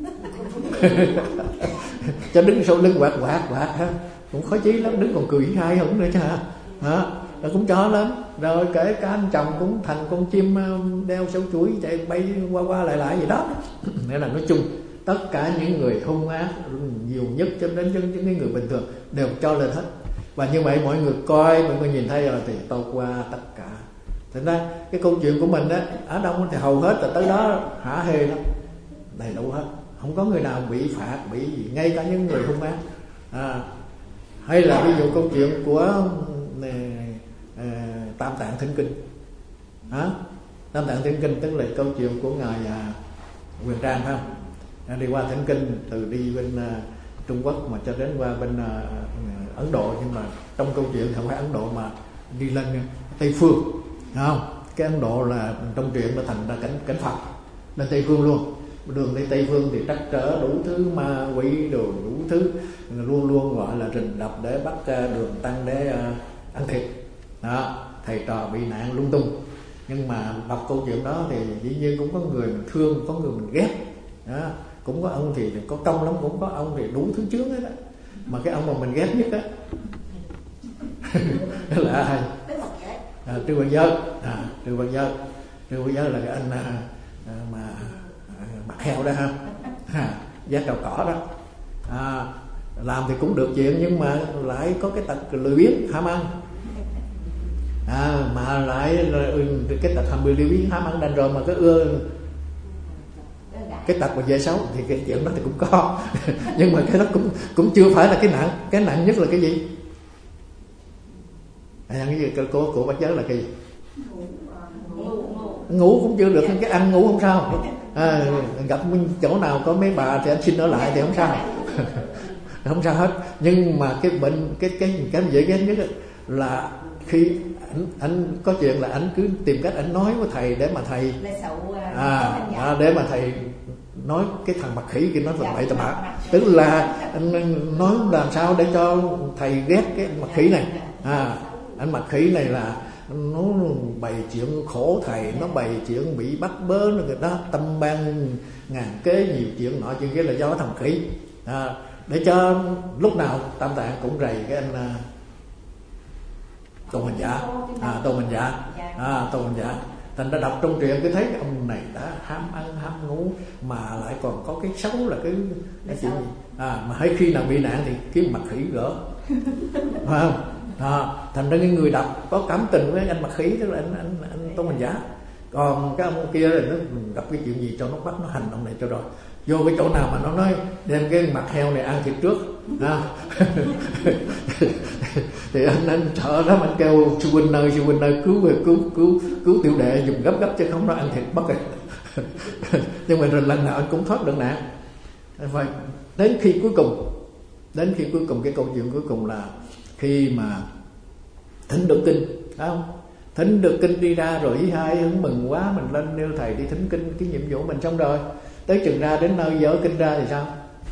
cho đứng sau lưng quạt quạt quạt ha, cũng khó chí lắm, đứng còn cười hai không nữa chứ hả? Hả? Nó cũng cho lắm. Rồi kể cả anh chồng cũng thành con chim đeo sâu chuỗi chạy bay qua qua lại lại gì đó. Nghĩa là nói chung tất cả những người hung ác nhiều nhất cho đến những cái người bình thường đều cho lên hết. Và như vậy mọi người coi, mọi người nhìn thấy rồi thì tôi qua tất cả. Thành ra cái câu chuyện của mình đó, ở đâu thì hầu hết là tới đó hả hê lắm, đầy đủ hết, không có người nào bị phạt bị gì, ngay cả những người hung ác. À, hay là ví dụ câu chuyện của này, à, Tam Tạng Thỉnh Kinh. Hả? Tam Tạng Thỉnh Kinh tức là câu chuyện của ngài à, Quyền Trang phải không? À, đi qua Thỉnh Kinh từ đi bên à, Trung Quốc mà cho đến qua bên à, Ấn Độ, nhưng mà trong câu chuyện không phải Ấn Độ mà đi lên Tây Phương, không? Cái Ấn Độ là trong truyện nó thành ra cảnh cảnh Phật lên Tây Phương luôn. đường đi Tây Phương thì trắc trở đủ thứ ma quỷ đồ đủ thứ, luôn luôn gọi là rình đập để bắt Đường Tăng để uh, ăn thịt đó, thầy trò bị nạn lung tung. Nhưng mà đọc câu chuyện đó thì dĩ nhiên cũng có người mình thương, có người mình ghét đó. Cũng có ông thì có công lắm, cũng có ông thì đủ thứ chướng hết đó. Mà cái ông mà mình ghét nhất á là ai? À, Trư Văn Giới. à, Trư Văn Giới Trư Văn Giới là cái anh à, mà à, mặt heo đó ha, ha giá cào cỏ đó. à, làm thì cũng được chuyện nhưng mà lại có cái tật lười biếng ham ăn. À, mà lại cái tật ham lười biếng ham ăn đành rồi mà cái ưa cái tật mà dễ xấu thì cái chuyện đó thì cũng có nhưng mà cái đó cũng cũng chưa phải là cái nặng. Cái nặng nhất là cái gì? À, cái gì của của bác Giới là cái gì? Ngủ cũng chưa được, cái ăn ngủ không sao. À, gặp chỗ nào có mấy bà thì anh xin ở lại thì không sao không sao hết. Nhưng mà cái bệnh cái cái cái dễ ghét nhất là khi anh, anh có chuyện là anh cứ tìm cách anh nói với thầy để mà thầy à, à để mà thầy nói cái thằng mặt khỉ kia nó là bậy tầm bạ, tức là anh nói làm sao để cho thầy ghét cái mặt khỉ này. À, anh mặt khỉ này là nó bày chuyện khổ thầy, nó bày chuyện bị bắt bớ, nó người đó tâm ban ngàn kế, nhiều chuyện nọ chuyện kia là do thằng khỉ. À, để cho lúc nào Tam Tạng cũng rầy cái anh Tô Hành Giả. À, Tô Hành Giả à, Tô Hành Giả thành ra đọc trong truyện cứ thấy cái ông này đã ham ăn ham ngủ mà lại còn có cái xấu là cái, cái chuyện gì. À, mà hay khi nào bị nạn thì kiếm mặt khỉ gỡ phải không? À, thành ra cái người đọc có cảm tình với anh mặt khỉ, tức là anh anh anh Tô Hành Giả. Còn cái ông kia là nó gặp cái chuyện gì cho nó bắt nó hành ông này cho rồi vô cái chỗ nào mà nó nói đem cái mặt heo này ăn thịt trước à. Thì anh anh sợ đó mà kêu sư huynh ơi sư huynh ơi cứu về cứu cứu cứu tiểu đệ dùng gấp gấp chứ không nó ăn thịt bắt rồi. Nhưng mà rồi lần nào anh cũng thoát được nạn. Và đến khi cuối cùng đến khi cuối cùng cái câu chuyện cuối cùng là khi mà thỉnh được kinh, phải không? Thỉnh được kinh đi ra rồi ý hai hứng mừng quá, mình lên nêu thầy đi thỉnh kinh, cái nhiệm vụ mình xong rồi. Tới chừng ra đến nơi dở kinh ra thì sao?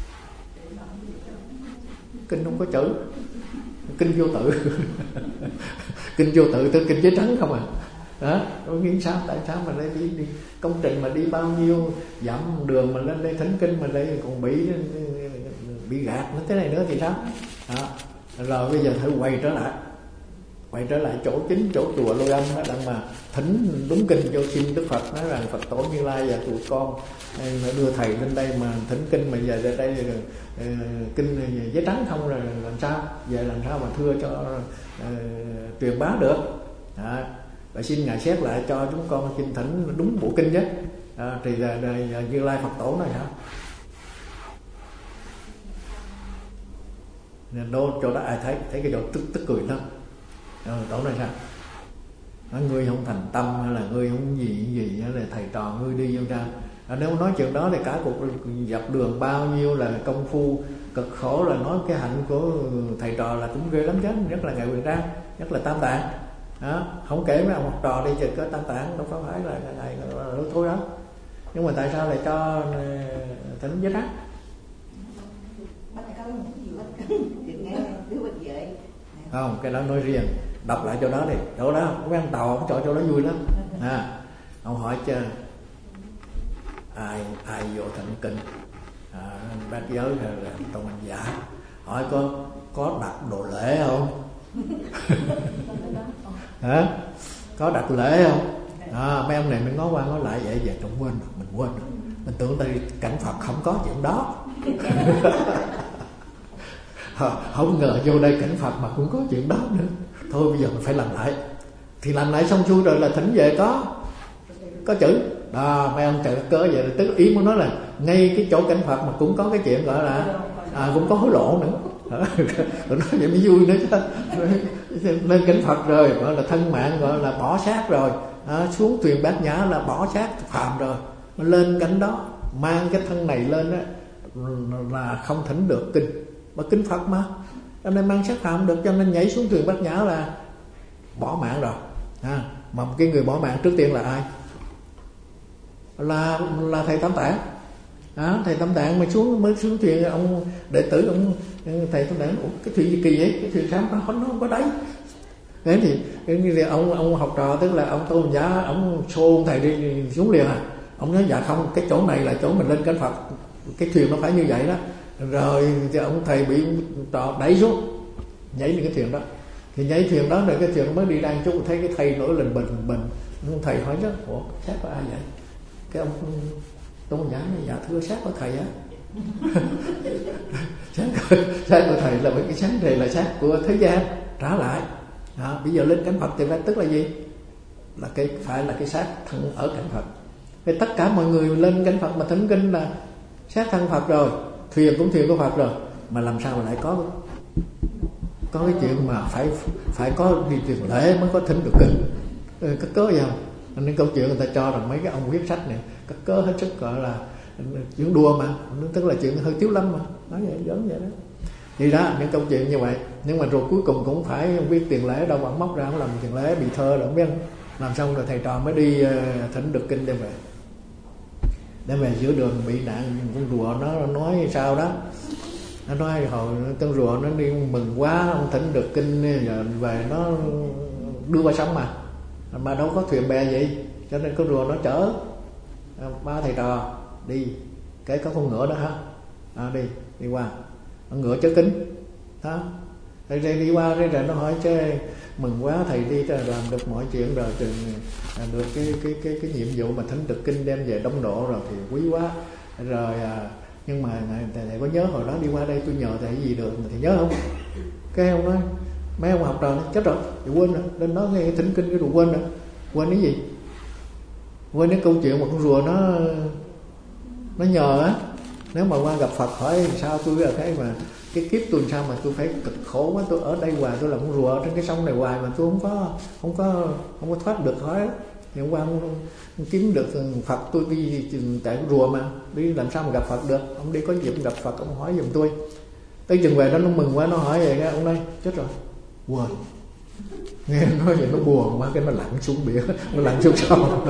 Kinh không có chữ, kinh vô tự. Kinh vô tự, từ kinh giấy trắng không à. Đó, tôi nghĩ sao, tại sao mà lại đi, đi công trình mà đi bao nhiêu dặm đường mà lên đây thỉnh kinh mà đây còn bị bị gạt nữa thế này nữa thì sao? Đó. Rồi bây giờ thử quay trở lại, quay trở lại chỗ chính, chỗ chùa Lôi Âm đó, đang mà thỉnh đúng kinh cho xin Đức Phật nói rằng Phật tổ Như Lai và tụi con đưa thầy lên đây mà thỉnh kinh mà giờ đây, đây uh, kinh giấy trắng không rồi làm sao? Về làm sao mà thưa cho uh, truyền bá được? Đó. Và xin ngài xét lại cho chúng con xin thỉnh đúng bộ kinh chứ. À, thì là, là, là Như Lai Phật tổ này hả? Nên đâu chỗ đó ai thấy thấy cái chỗ tức tức cười lắm. Rồi, tổ này sao? Nói ngươi không thành tâm hay là ngươi không gì gì hay là thầy trò ngươi đi vô ra. À, nếu nói chuyện đó thì cả cuộc dọc đường bao nhiêu là công phu cực khổ, là nói cái hạnh của thầy trò là cũng ghê lắm chứ, nhất là Ngài Quyền Trang, nhất là Tam Tạng. Đó, không kể mấy ông học trò đi chừng có Tam Tạng đâu có phải là ngày thôi đó. Nhưng mà tại sao lại cho thỉnh với đắc? Không, cái đó nói riêng. Đọc lại chỗ đó đi, chỗ đó mấy ăn tàu ông cho chỗ đó vui lắm. À, ông hỏi cho ai ai vô thỉnh kinh, à, bác Giới hay là Tô Hành Giả, hỏi có có đặt đồ lễ không? Hả? Có đặt lễ không? À, mấy ông này mới ngó qua ngó lại vậy vậy, cũng quên mình quên mình tưởng tại cảnh Phật không có chuyện đó. Không ngờ vô đây cảnh Phật mà cũng có chuyện đó nữa. Thôi bây giờ mình phải làm lại. Thì làm lại xong xuôi rồi là thỉnh về có có chữ. Đó, mấy ông trời cớ vậy. Tức ý muốn nói là ngay cái chỗ cảnh Phật mà cũng có cái chuyện gọi là à, cũng có hối lộ nữa. Rồi nói vậy mới vui nữa chứ. Lên cảnh Phật rồi gọi là thân mạng, gọi là bỏ xác rồi. À, xuống thuyền Bát Nhã là bỏ xác phàm rồi. Lên cảnh đó mang cái thân này lên đó, là không thỉnh được kinh. Mà kinh Phật mà, cho nên mang xác phàm được, cho nên nhảy xuống thuyền Bát Nhã là bỏ mạng rồi. À, mà cái người bỏ mạng trước tiên là ai? Là là thầy Tam Tạng. đó, thầy Tâm Tạng mà xuống mới xuống thuyền, ông đệ tử ông thầy Tâm Tạng, cái thuyền gì kỳ vậy, cái thuyền sao nó không, nó không có đáy. Thế thì, thì ông ông học trò tức là ông Tôn Giả, ông xô ông thầy đi xuống liền à. Ông nói dạ không, cái chỗ này là chỗ mình lên cánh Phật, cái thuyền nó phải như vậy đó. Rồi thì ông thầy bị trò đẩy xuống, nhảy lên cái thuyền đó. Thì nhảy thuyền đó rồi cái thuyền nó mới đi đang chút, thấy cái thầy nổi lên bình bình. Ông thầy hỏi chứ, ủa xác của ai vậy? Cái ông Tôn Giả nói dạ thưa xác của thầy á. xác, xác của thầy là mấy cái xác này là xác của thế gian. Trả lại đó, bây giờ lên cánh Phật thì phải tức là gì? Là cái phải là cái xác thân ở cánh Phật. Thì tất cả mọi người lên cánh Phật mà thỉnh kinh là xác thân Phật rồi, thuyền cũng thuyền của Phật rồi, mà làm sao mà lại có có cái chuyện mà phải phải có đi truyền lễ mới có thỉnh được kinh? Ừ, cất cớ gì không? Nên câu chuyện người ta cho rằng mấy cái ông viết sách này cất cớ hết sức, gọi là chuyện đùa mà, tức là chuyện hơi tiếu lâm mà, nói vậy giống vậy đó. Thì đó, những câu chuyện như vậy. Nhưng mà rồi cuối cùng cũng phải viết tiền lễ, đâu bạn móc ra không làm tiền lễ, bị thơ rồi không biết. Làm xong rồi thầy trò mới đi uh, thỉnh được kinh đem về. Đem về giữa đường bị nạn con rùa nó nói sao đó. Nó nói hồi con rùa nó đi mừng quá, ông thỉnh được kinh giờ về nó đưa qua sông mà. Mà đâu có thuyền bè gì, cho nên con rùa nó chở ba thầy trò đi, cái có con ngựa đó ha, à, đi đi qua, con ngựa chở kính đó. Thầy đi qua rồi nó hỏi chứ mừng quá thầy đi làm được mọi chuyện rồi, được cái cái cái cái nhiệm vụ mà thỉnh được kinh đem về đông độ rồi thì quý quá rồi. À, nhưng mà thầy, thầy có nhớ hồi đó đi qua đây tôi nhờ thầy gì được mà thầy nhớ không? Cái ông nói mấy ông học trò chết rồi, thì quên rồi, lên đó nghe thỉnh kinh cái rồi quên rồi. Quên cái gì? Quên cái câu chuyện một con rùa nó nó nhờ á, nếu mà qua gặp Phật hỏi sao tôi là cái mà cái kiếp tôi sao mà tôi phải cực khổ quá, tôi ở đây hoài, tôi là con rùa trên cái sông này hoài mà tôi không có không có không có thoát được hỏi. Thì hôm qua ông, ông kiếm được Phật, tôi đi tại con rùa mà đi làm sao mà gặp Phật được, ông đi có dịp gặp Phật ông hỏi giùm tôi. Tới chừng về đó nó mừng quá, nó hỏi vậy đó, ông nói chết rồi quên. Nghe nói vậy nó buồn quá, cái nó lặn xuống biển, nó lặn xuống sông.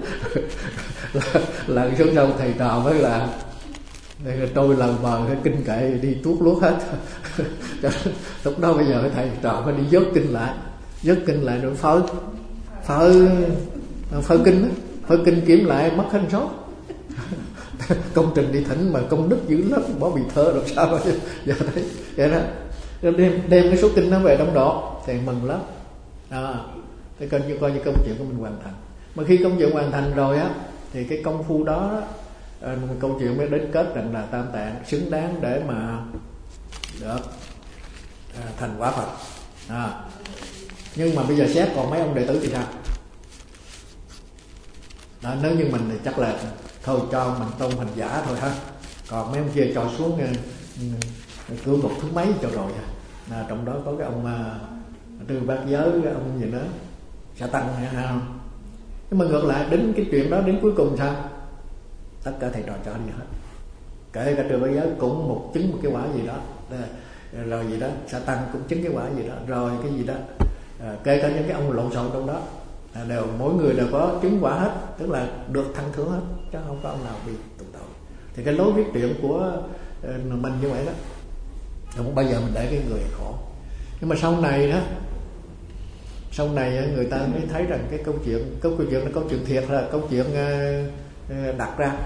Lặn xuống sông thầy trò mới là trôi lờ mờ cái kinh kệ đi tuốt luốt hết. Lúc đó bây giờ thầy trò phải đi vớt kinh lại, vớt kinh lại rồi phơi phơi phơi kinh á, phơi kinh kiểm lại mất hết số. Công trình đi thỉnh mà công đức dữ lắm, bỏ bị thơ rồi sao vậy? Giờ thấy vậy đó, đem đem cái số kinh nó về đông độ thì mừng lắm. À, thì coi như coi như công chuyện của mình hoàn thành. Mà khi công chuyện hoàn thành rồi á thì cái công phu đó, à, một câu chuyện mới đến kết rằng là Tam Tạng xứng đáng để mà được à, thành quả Phật. À, nhưng mà bây giờ xét còn mấy ông đệ tử thì sao? Đó, nếu như mình thì chắc là thôi cho mình tôn hành giả thôi ha. Còn mấy ông kia cho xuống uh, cửa một thứ mấy cho rồi ha. À, trong đó có cái ông uh, Trư Bát Giới, cái ông gì nữa Sa Tăng hay không? Nhưng mà ngược lại đến cái chuyện đó đến cuối cùng sao? Tất cả thầy trò cho đi hết, kể cả Trư Bát Giới cũng một chứng một cái quả gì đó, rồi gì đó Sa Tăng cũng chứng cái quả gì đó, rồi cái gì đó à, kể cả những cái ông lộn xộn trong đó à, đều mỗi người đều có chứng quả hết, tức là được thăng thưởng hết, chứ không có ông nào bị tù tội. Thì cái lối viết truyện của uh, mình như vậy đó, không bao giờ mình để cái người khổ. Nhưng mà sau này đó, sau này người ta mới thấy rằng cái câu chuyện câu chuyện là câu chuyện thiệt, là câu chuyện uh, đặt ra,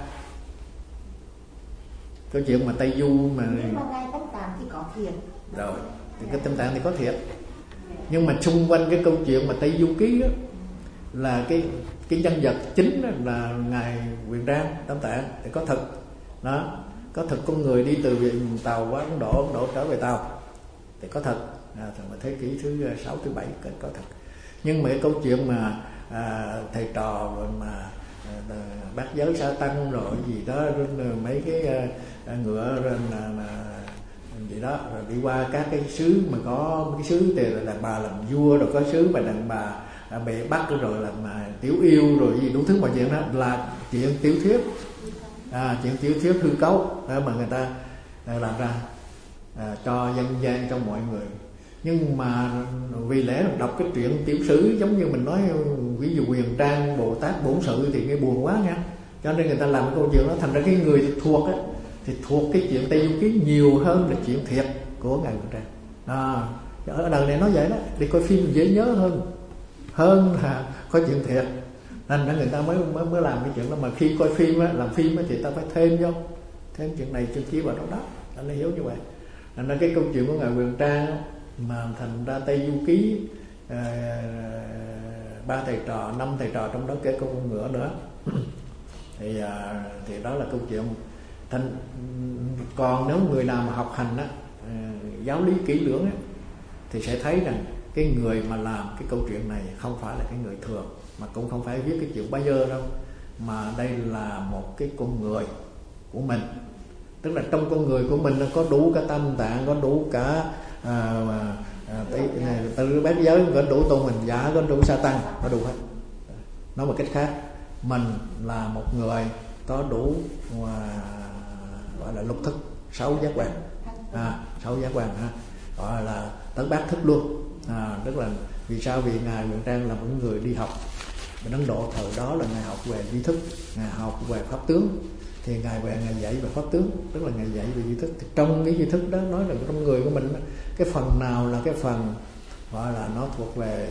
câu chuyện mà Tây Du mà. Nhưng mà Ngài Tâm Tạng thì có thiệt rồi, thì cái Tâm Tạng thì có thiệt, nhưng mà xung quanh cái câu chuyện mà Tây Du Ký đó là cái cái nhân vật chính đó là ngài Quyền Trang Tam Tạng thì có thật đó, có thật con người đi từ Tàu qua Ấn Độ, Ấn Độ trở về Tàu thì có thật à, mà thế kỷ thứ sáu thứ bảy có thật. Nhưng mà cái câu chuyện mà à, thầy trò mà à, Bát Giới Sa Tăng rồi gì đó, rồi mấy cái à, ngựa rồi là, là gì đó, rồi đi qua các cái xứ mà có cái xứ thì là đàn bà làm vua, rồi có xứ mà đàn bà à, bị bắt rồi làm mà tiểu yêu rồi gì đủ thứ mọi chuyện đó là chuyện tiểu thuyết, à, chuyện tiểu thuyết hư cấu đó mà người ta à, làm ra à, cho dân gian cho mọi người. Nhưng mà vì lẽ đọc cái chuyện tiểu sử giống như mình nói ví dụ Quyền Trang Bồ Tát Bổn Sự thì nghe buồn quá nha, cho nên người ta làm cái câu chuyện đó. Thành ra cái người thuộc á thì thuộc cái chuyện Tây Du Ký nhiều hơn là chuyện thiệt của Ngài Huyền Trang. À, ở đời này nói vậy đó, đi coi phim dễ nhớ hơn hơn là coi chuyện thiệt, nên ra người ta mới mới mới làm cái chuyện đó. Mà khi coi phim á, làm phim á, thì ta phải thêm vô thêm chuyện này chuyện kia vào đó đó, anh nó hiểu như vậy. Nên ra cái câu chuyện của Ngài Huyền Trang mà thành ra Tây Du Ký ba uh, thầy trò, năm thầy trò, trong đó kể câu con ngựa nữa thì uh, thì đó là câu chuyện. Thành còn nếu người nào mà học hành á, uh, giáo lý kỹ lưỡng á, thì sẽ thấy rằng cái người mà làm cái câu chuyện này không phải là cái người thường, mà cũng không phải viết cái chuyện bá dơ đâu, mà đây là một cái con người của mình. Tức là trong con người của mình nó có đủ cả tâm tạng, có đủ cả à, à, từ bát giới, có đủ tôn mình giả, có đủ sa tăng, có đủ hết. Nói một cách khác, mình là một người có đủ à, gọi là lục thức, sáu giác quan, à, sáu giác quan ha, gọi là tấn bát thức luôn. À, tức là vì sao? Vì Ngài Huyền Trang là một người đi học. Bên Ấn Độ thời đó là Ngài học về duy thức, Ngài học về pháp tướng, thì Ngài về Ngài dạy về pháp tướng, tức là Ngài dạy về duy thức. Thì trong cái duy thức đó nói là trong người của mình, cái phần nào là cái phần gọi là nó thuộc về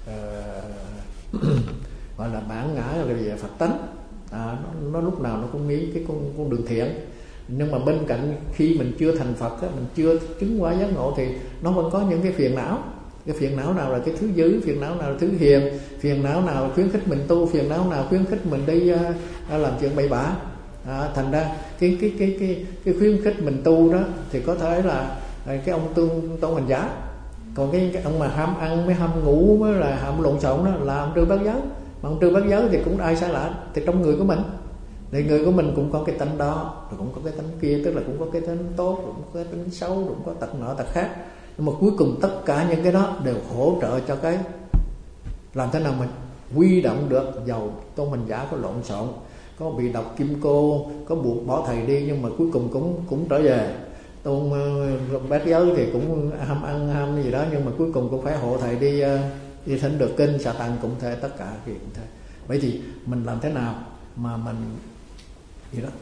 uh, gọi là bản ngã, là về Phật tánh. À, nó, nó lúc nào nó cũng nghĩ cái con, con đường thiện. Nhưng mà bên cạnh khi mình chưa thành Phật á, mình chưa chứng hóa giác ngộ thì nó vẫn có những cái phiền não. Cái phiền não nào là cái thứ dữ, phiền não nào là thứ hiền, phiền não nào khuyến khích mình tu, phiền não nào khuyến khích mình đi uh, làm chuyện bậy bạ. À, thành ra cái cái cái cái cái khuyến khích mình tu đó thì có thể là cái ông tương tôn hành giả, còn cái, cái ông mà ham ăn với ham ngủ với là ham lộn xộn đó là ông trư bát giới. Mà ông trư bát giới thì cũng ai xa lạ, thì trong người của mình thì người của mình cũng có cái tánh đó, rồi cũng có cái tánh kia, tức là cũng có cái tánh tốt, cũng có cái tánh xấu, cũng có tật nọ tật khác. Nhưng mà cuối cùng tất cả những cái đó đều hỗ trợ cho cái làm thế nào mình huy động được. Dầu tôn hành giả có lộn xộn, có bị độc kim cô, có buộc bỏ thầy đi, nhưng mà cuối cùng cũng cũng trở về. Tôn uh, bát giới thì cũng ham ăn ham gì đó, nhưng mà cuối cùng cũng phải hộ thầy đi uh, đi thỉnh được kinh. Sa tăng cũng thế, tất cả thì cũng thế. Vậy thì mình làm thế nào mà mình gì đó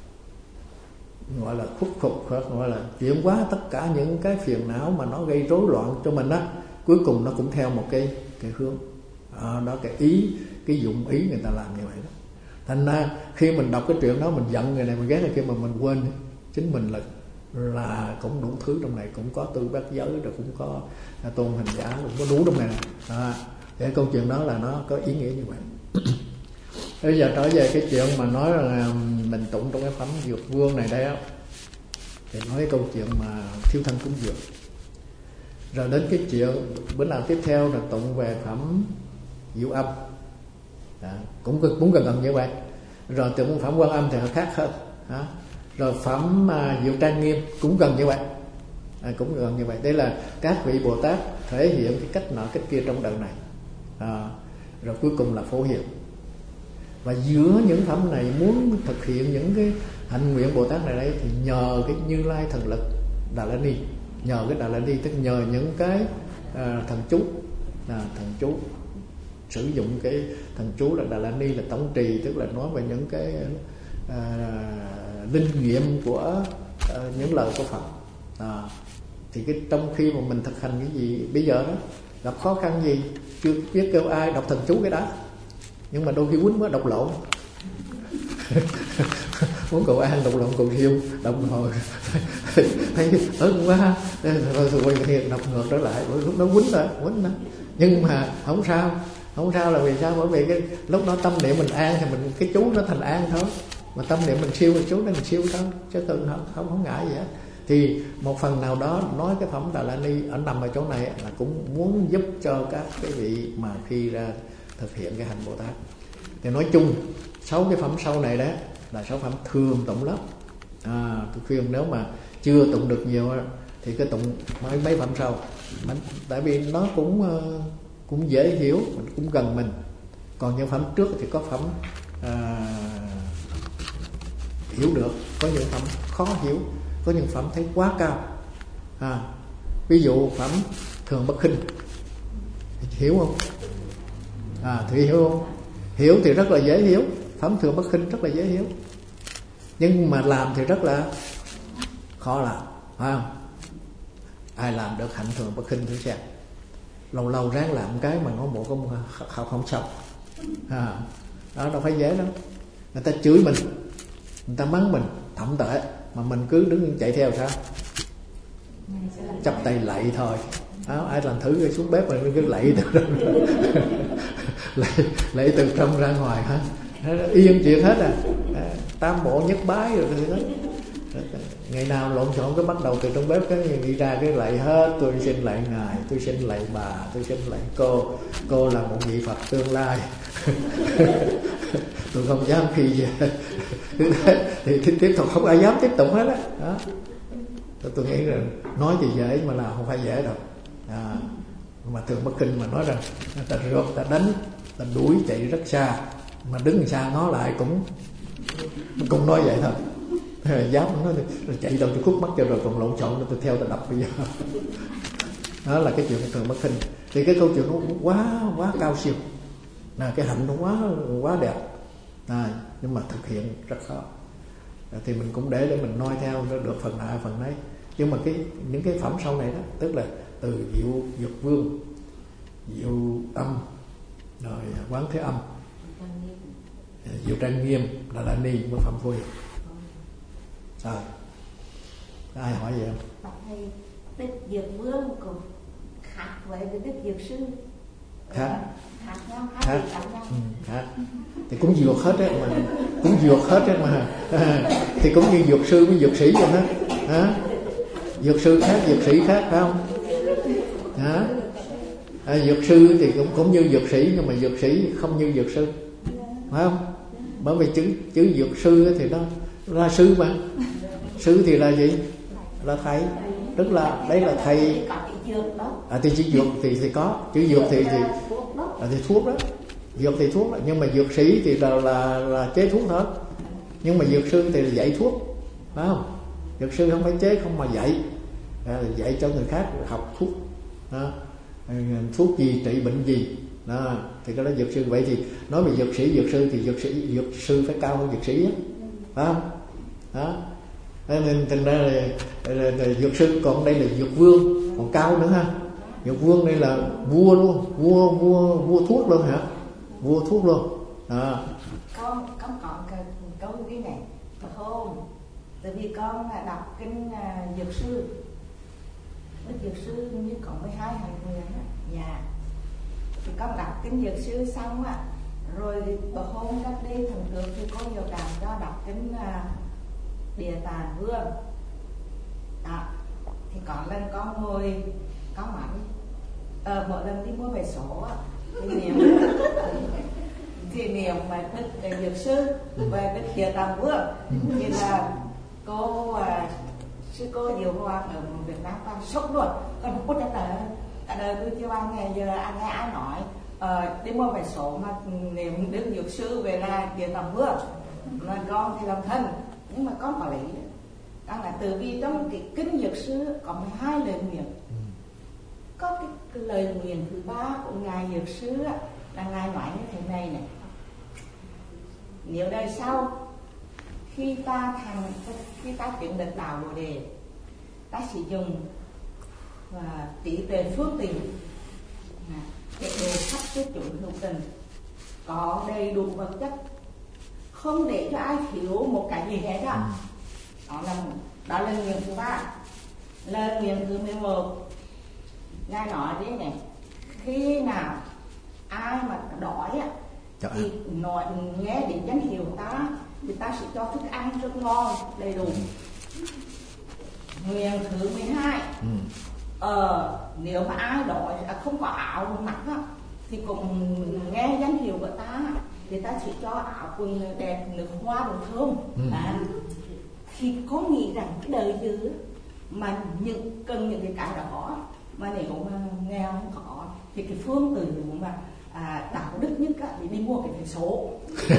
gọi là khuất phục, gọi là chuyển hóa tất cả những cái phiền não mà nó gây rối loạn cho mình á, cuối cùng nó cũng theo một cái cái hướng à, đó, cái ý, cái dụng ý người ta làm như vậy đó. Thành ra khi mình đọc cái chuyện đó, mình giận người này mình ghét người kia, mà mình quên chính mình là là cũng đủ thứ trong này, cũng có tư bát giới, rồi cũng có tôn hành giả, cũng có đủ trong này à, để câu chuyện đó là nó có ý nghĩa như vậy. Bây giờ trở về cái chuyện mà nói là mình tụng trong cái phẩm Dược Vương này đây á, thì nói cái câu chuyện mà thiêu thân cúng dược. Rồi đến cái chuyện bữa nào tiếp theo là tụng về phẩm Diệu Âm, à, cũng cũng gần gần như vậy. Rồi tụng phẩm Quan Âm thì nó khác hơn, à, rồi phẩm uh, Diệu Trang Nghiêm cũng gần như vậy, à, cũng gần như vậy. Đây là các vị Bồ Tát thể hiện cái cách nọ cách kia trong đời này, à, rồi cuối cùng là phổ hiện. Và giữa những phẩm này muốn thực hiện những cái hạnh nguyện Bồ Tát này đây thì nhờ cái Như Lai thần lực Đà La Ni, nhờ cái Đà La Ni, tức nhờ những cái à, thần chú, à, thần chú sử dụng cái thần chú là Đà La Ni là tổng trì, tức là nói về những cái à, linh nghiệm của à, những lời của Phật. À, thì cái trong khi mà mình thực hành cái gì bây giờ đó, gặp khó khăn gì chưa biết kêu ai đọc thần chú cái đó, nhưng mà đôi khi quýnh quá đọc lộn muốn cầu an đọc lộn cầu siêu đọc hồi thấy ớn quá rồi rồi đọc ngược trở lại, lúc đó quýnh rồi quýnh đó. Nhưng mà không sao, không sao là vì sao? Bởi vì cái lúc đó tâm niệm mình an thì mình cái chú nó thành an thôi, mà tâm niệm mình siêu thì chú nó mình siêu thôi, chứ tự không không không ngại gì hết. Thì một phần nào đó nói cái phẩm Đà La Ni ở nằm ở chỗ này là cũng muốn giúp cho các cái vị mà khi ra thực hiện cái hành Bồ Tát. Thì nói chung sáu cái phẩm sau này đó là sáu phẩm thường tụng lắm. À, tôi khuyên nếu mà chưa tụng được nhiều thì cái tụng mấy mấy phẩm sau, tại vì nó cũng cũng dễ hiểu, cũng gần mình. Còn những phẩm trước thì có phẩm à, hiểu được, có những phẩm khó hiểu, có những phẩm thấy quá cao. À, ví dụ phẩm Thường Bất Khinh hiểu không? À, thì hiểu không? Hiểu thì rất là dễ hiểu, phẩm thường bất khinh rất là dễ hiểu, nhưng mà làm thì rất là khó làm, phải không? Ai làm được hạnh thường bất khinh thử xem, lâu lâu ráng làm cái mà ngón bộ không không, không xong à, đó đâu phải dễ đâu. Người ta chửi mình, người ta mắng mình thậm tệ mà mình cứ đứng chạy theo sao? Chắp tay lạy thôi. Đó, ai làm thử rồi xuống bếp mà cứ lạy từ trong lạy, lạy từ trong ra ngoài hết, yên chuyện hết à. Tam bộ nhất bái rồi thì đó. Ngày nào lộn xộn cái bắt đầu từ trong bếp cái đi ra cái lạy hết. Tôi xin lạy ngài, tôi xin lạy bà, tôi xin lạy cô, cô là một vị Phật tương lai. Tôi không dám khi về. Thì tiếp tục không ai dám tiếp tục hết á. Đó. Tôi, tôi nghĩ là nói thì dễ mà làm không phải dễ đâu à, mà thường bất khinh mà nói rằng ta rượt, ta đánh, ta đuổi chạy rất xa, mà đứng xa ngó lại cũng cũng nói vậy thôi. Dám nói chạy đâu tôi khúc mắt cho rồi còn lộn xộn tôi theo ta đập bây giờ. Đó là cái chuyện thường bất khinh. Thì cái câu chuyện nó quá quá cao siêu, là cái hạnh nó quá quá đẹp à, nhưng mà thực hiện rất khó. Thì mình cũng để để mình noi theo nó được phần nào phần đấy. Nhưng mà cái những cái phẩm sau này đó, tức là từ Diệu Dược Vương, Diệu Âm, rồi Quán Thế Âm, Diệu Trang Nghiêm, Đà La Ni với Phạm Phu Hiền. Rồi ai hỏi gì không? Thầy, Đức Dược Vương cũng khác với Đức Dược Sư. Khác. Khác nhau, khác khác. nhau. Ừ, khác. Thì cũng dược hết á mà, cũng dược hết á mà. À, thì cũng như dược sư với dược sĩ vậy đó. Hả? Dược sư khác, dược sĩ khác phải không? Hả? À, dược sư thì cũng cũng như dược sĩ, nhưng mà dược sĩ không như dược sư, phải không? Bởi vì chữ chữ dược sư thì nó ra sư mà. Sư thì là gì? Là thầy. Tức là đấy là thầy. À, thì chữ dược thì thì có, chữ dược thì thì à, thì thuốc đó. Dược thì thuốc đó. Nhưng mà dược sĩ thì là là, là chế thuốc thôi. Nhưng mà dược sư thì là dạy thuốc, phải không? Dược sư không phải chế không mà dạy, à, dạy cho người khác học thuốc đó. Thuốc gì trị bệnh gì đó, thì cái đó dược sư. Vậy thì nói về dược sĩ, dược sư thì dược sĩ dược sư phải cao hơn dược sĩ á, phải không? Đó. Nên thành ra là, là, là dược sư, còn đây là dược vương, còn cao nữa ha. Dược vương đây là vua luôn, vua vua vua thuốc luôn hả? Vua thuốc luôn. Đó. Con con còn câu cái này hôm, tại vì con là đọc kinh uh, dược sư, Đức Dược Sư như có mười hai hành nguyện á, dạ. Thì con đọc kinh dược sư xong á, rồi bữa hôm cách đây thần tượng thì có nhiều đàn cho đọc kinh uh, Địa Tạng Vương. Đó. Thì có lần con ngồi con nói ờ, mỗi lần đi mua vé số á, thì niệm thì niệm mà Đức Dược Sư và Đức Địa Tạng Vương như là cô uh, sư cô Diệu Hoàng ở Việt Nam con sốc luôn. Con không có trả lời cả đời tôi chưa bao ngày giờ anh nghe ai nói uh, đi mua vé số mà niệm Đức Dược Sư về là Địa Tạng Vương, mà con thì làm thân. Nhưng mà con có lý đó là từ vì trong cái kinh dược sư có mười hai lời nguyện. Có cái, cái lời nguyện thứ ba của ngài dược sư là ngài nói như thế này này: nếu đời sau khi ta thành khi ta chuyển được đạo Bồ Đề, ta sử dụng và trí tuệ phương tiện để đề khắp cho chủ hữu tình, có đầy đủ vật chất, không để cho ai thiếu một cái gì hết đó. Đó là đó là nguyện thứ ba. Lời nguyện thứ mười một, ngài nói thế này: khi nào ai mà đói á, thì nói nghe đến danh hiệu ta thì ta sẽ cho thức ăn rất ngon đầy đủ. Nguyện thứ mười hai, ừ. ờ, nếu mà ai đói không có áo mặc á, thì cũng nghe danh hiệu của ta thì ta sẽ cho áo quần đẹp, nước hoa, đồ thơm. Ừ. À, thì có nghĩ rằng cái đời dư mà những cần những cái cái đó, mà nếu mà nghèo không có thì cái phương từ mà à, đạo đức nhất á, thì đi mua cái vé số.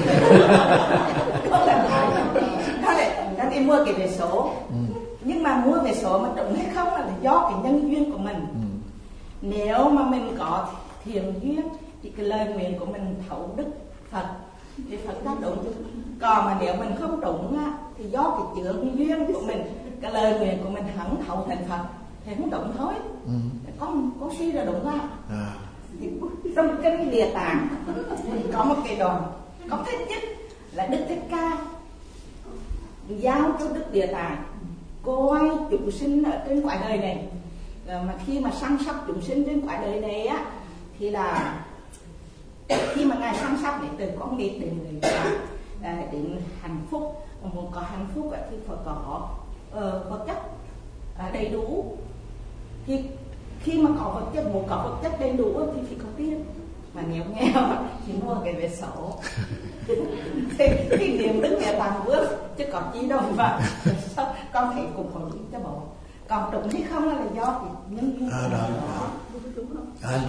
Đó là ta đi mua cái vé số. Ừ. Nhưng mà mua vé số mà trúng hay không là do cái nhân duyên của mình. Ừ. Nếu mà mình có thiện duyên thì cái lời nguyện của mình thấu đức Phật thì Phật ta trúng. Còn mà nếu mình không trúng á, thì do cái chướng duyên của mình, cái lời nguyện của mình hẳn hậu thành Phật thì không trúng thôi. ừ. con con suy ra đúng không? À. Thì trong kinh Địa Tạng có một cái đoạn có thích nhất là Đức Thích Ca giao cho Đức Địa Tạng coi chúng sinh ở trên cõi đời này, mà khi mà săn sóc chúng sinh trên cõi đời này á, thì là khi mà ngài săn sóc để từ con biết đến người ta à, đến hạnh phúc, mà muốn có hạnh phúc á, thì phải có uh, vật chất à, đầy đủ. Thì khi mà có vật chất, muốn có vật chất đầy đủ thì phải có tiền, mà nếu nghèo thì mua cái vé số. thì thì niệm Đức Địa Tạng bước chứ còn chi đâu mà con thấy cũng hội lý cho bộ. Còn trụng hay không là do cái nhân duyên à, đó, đó. À,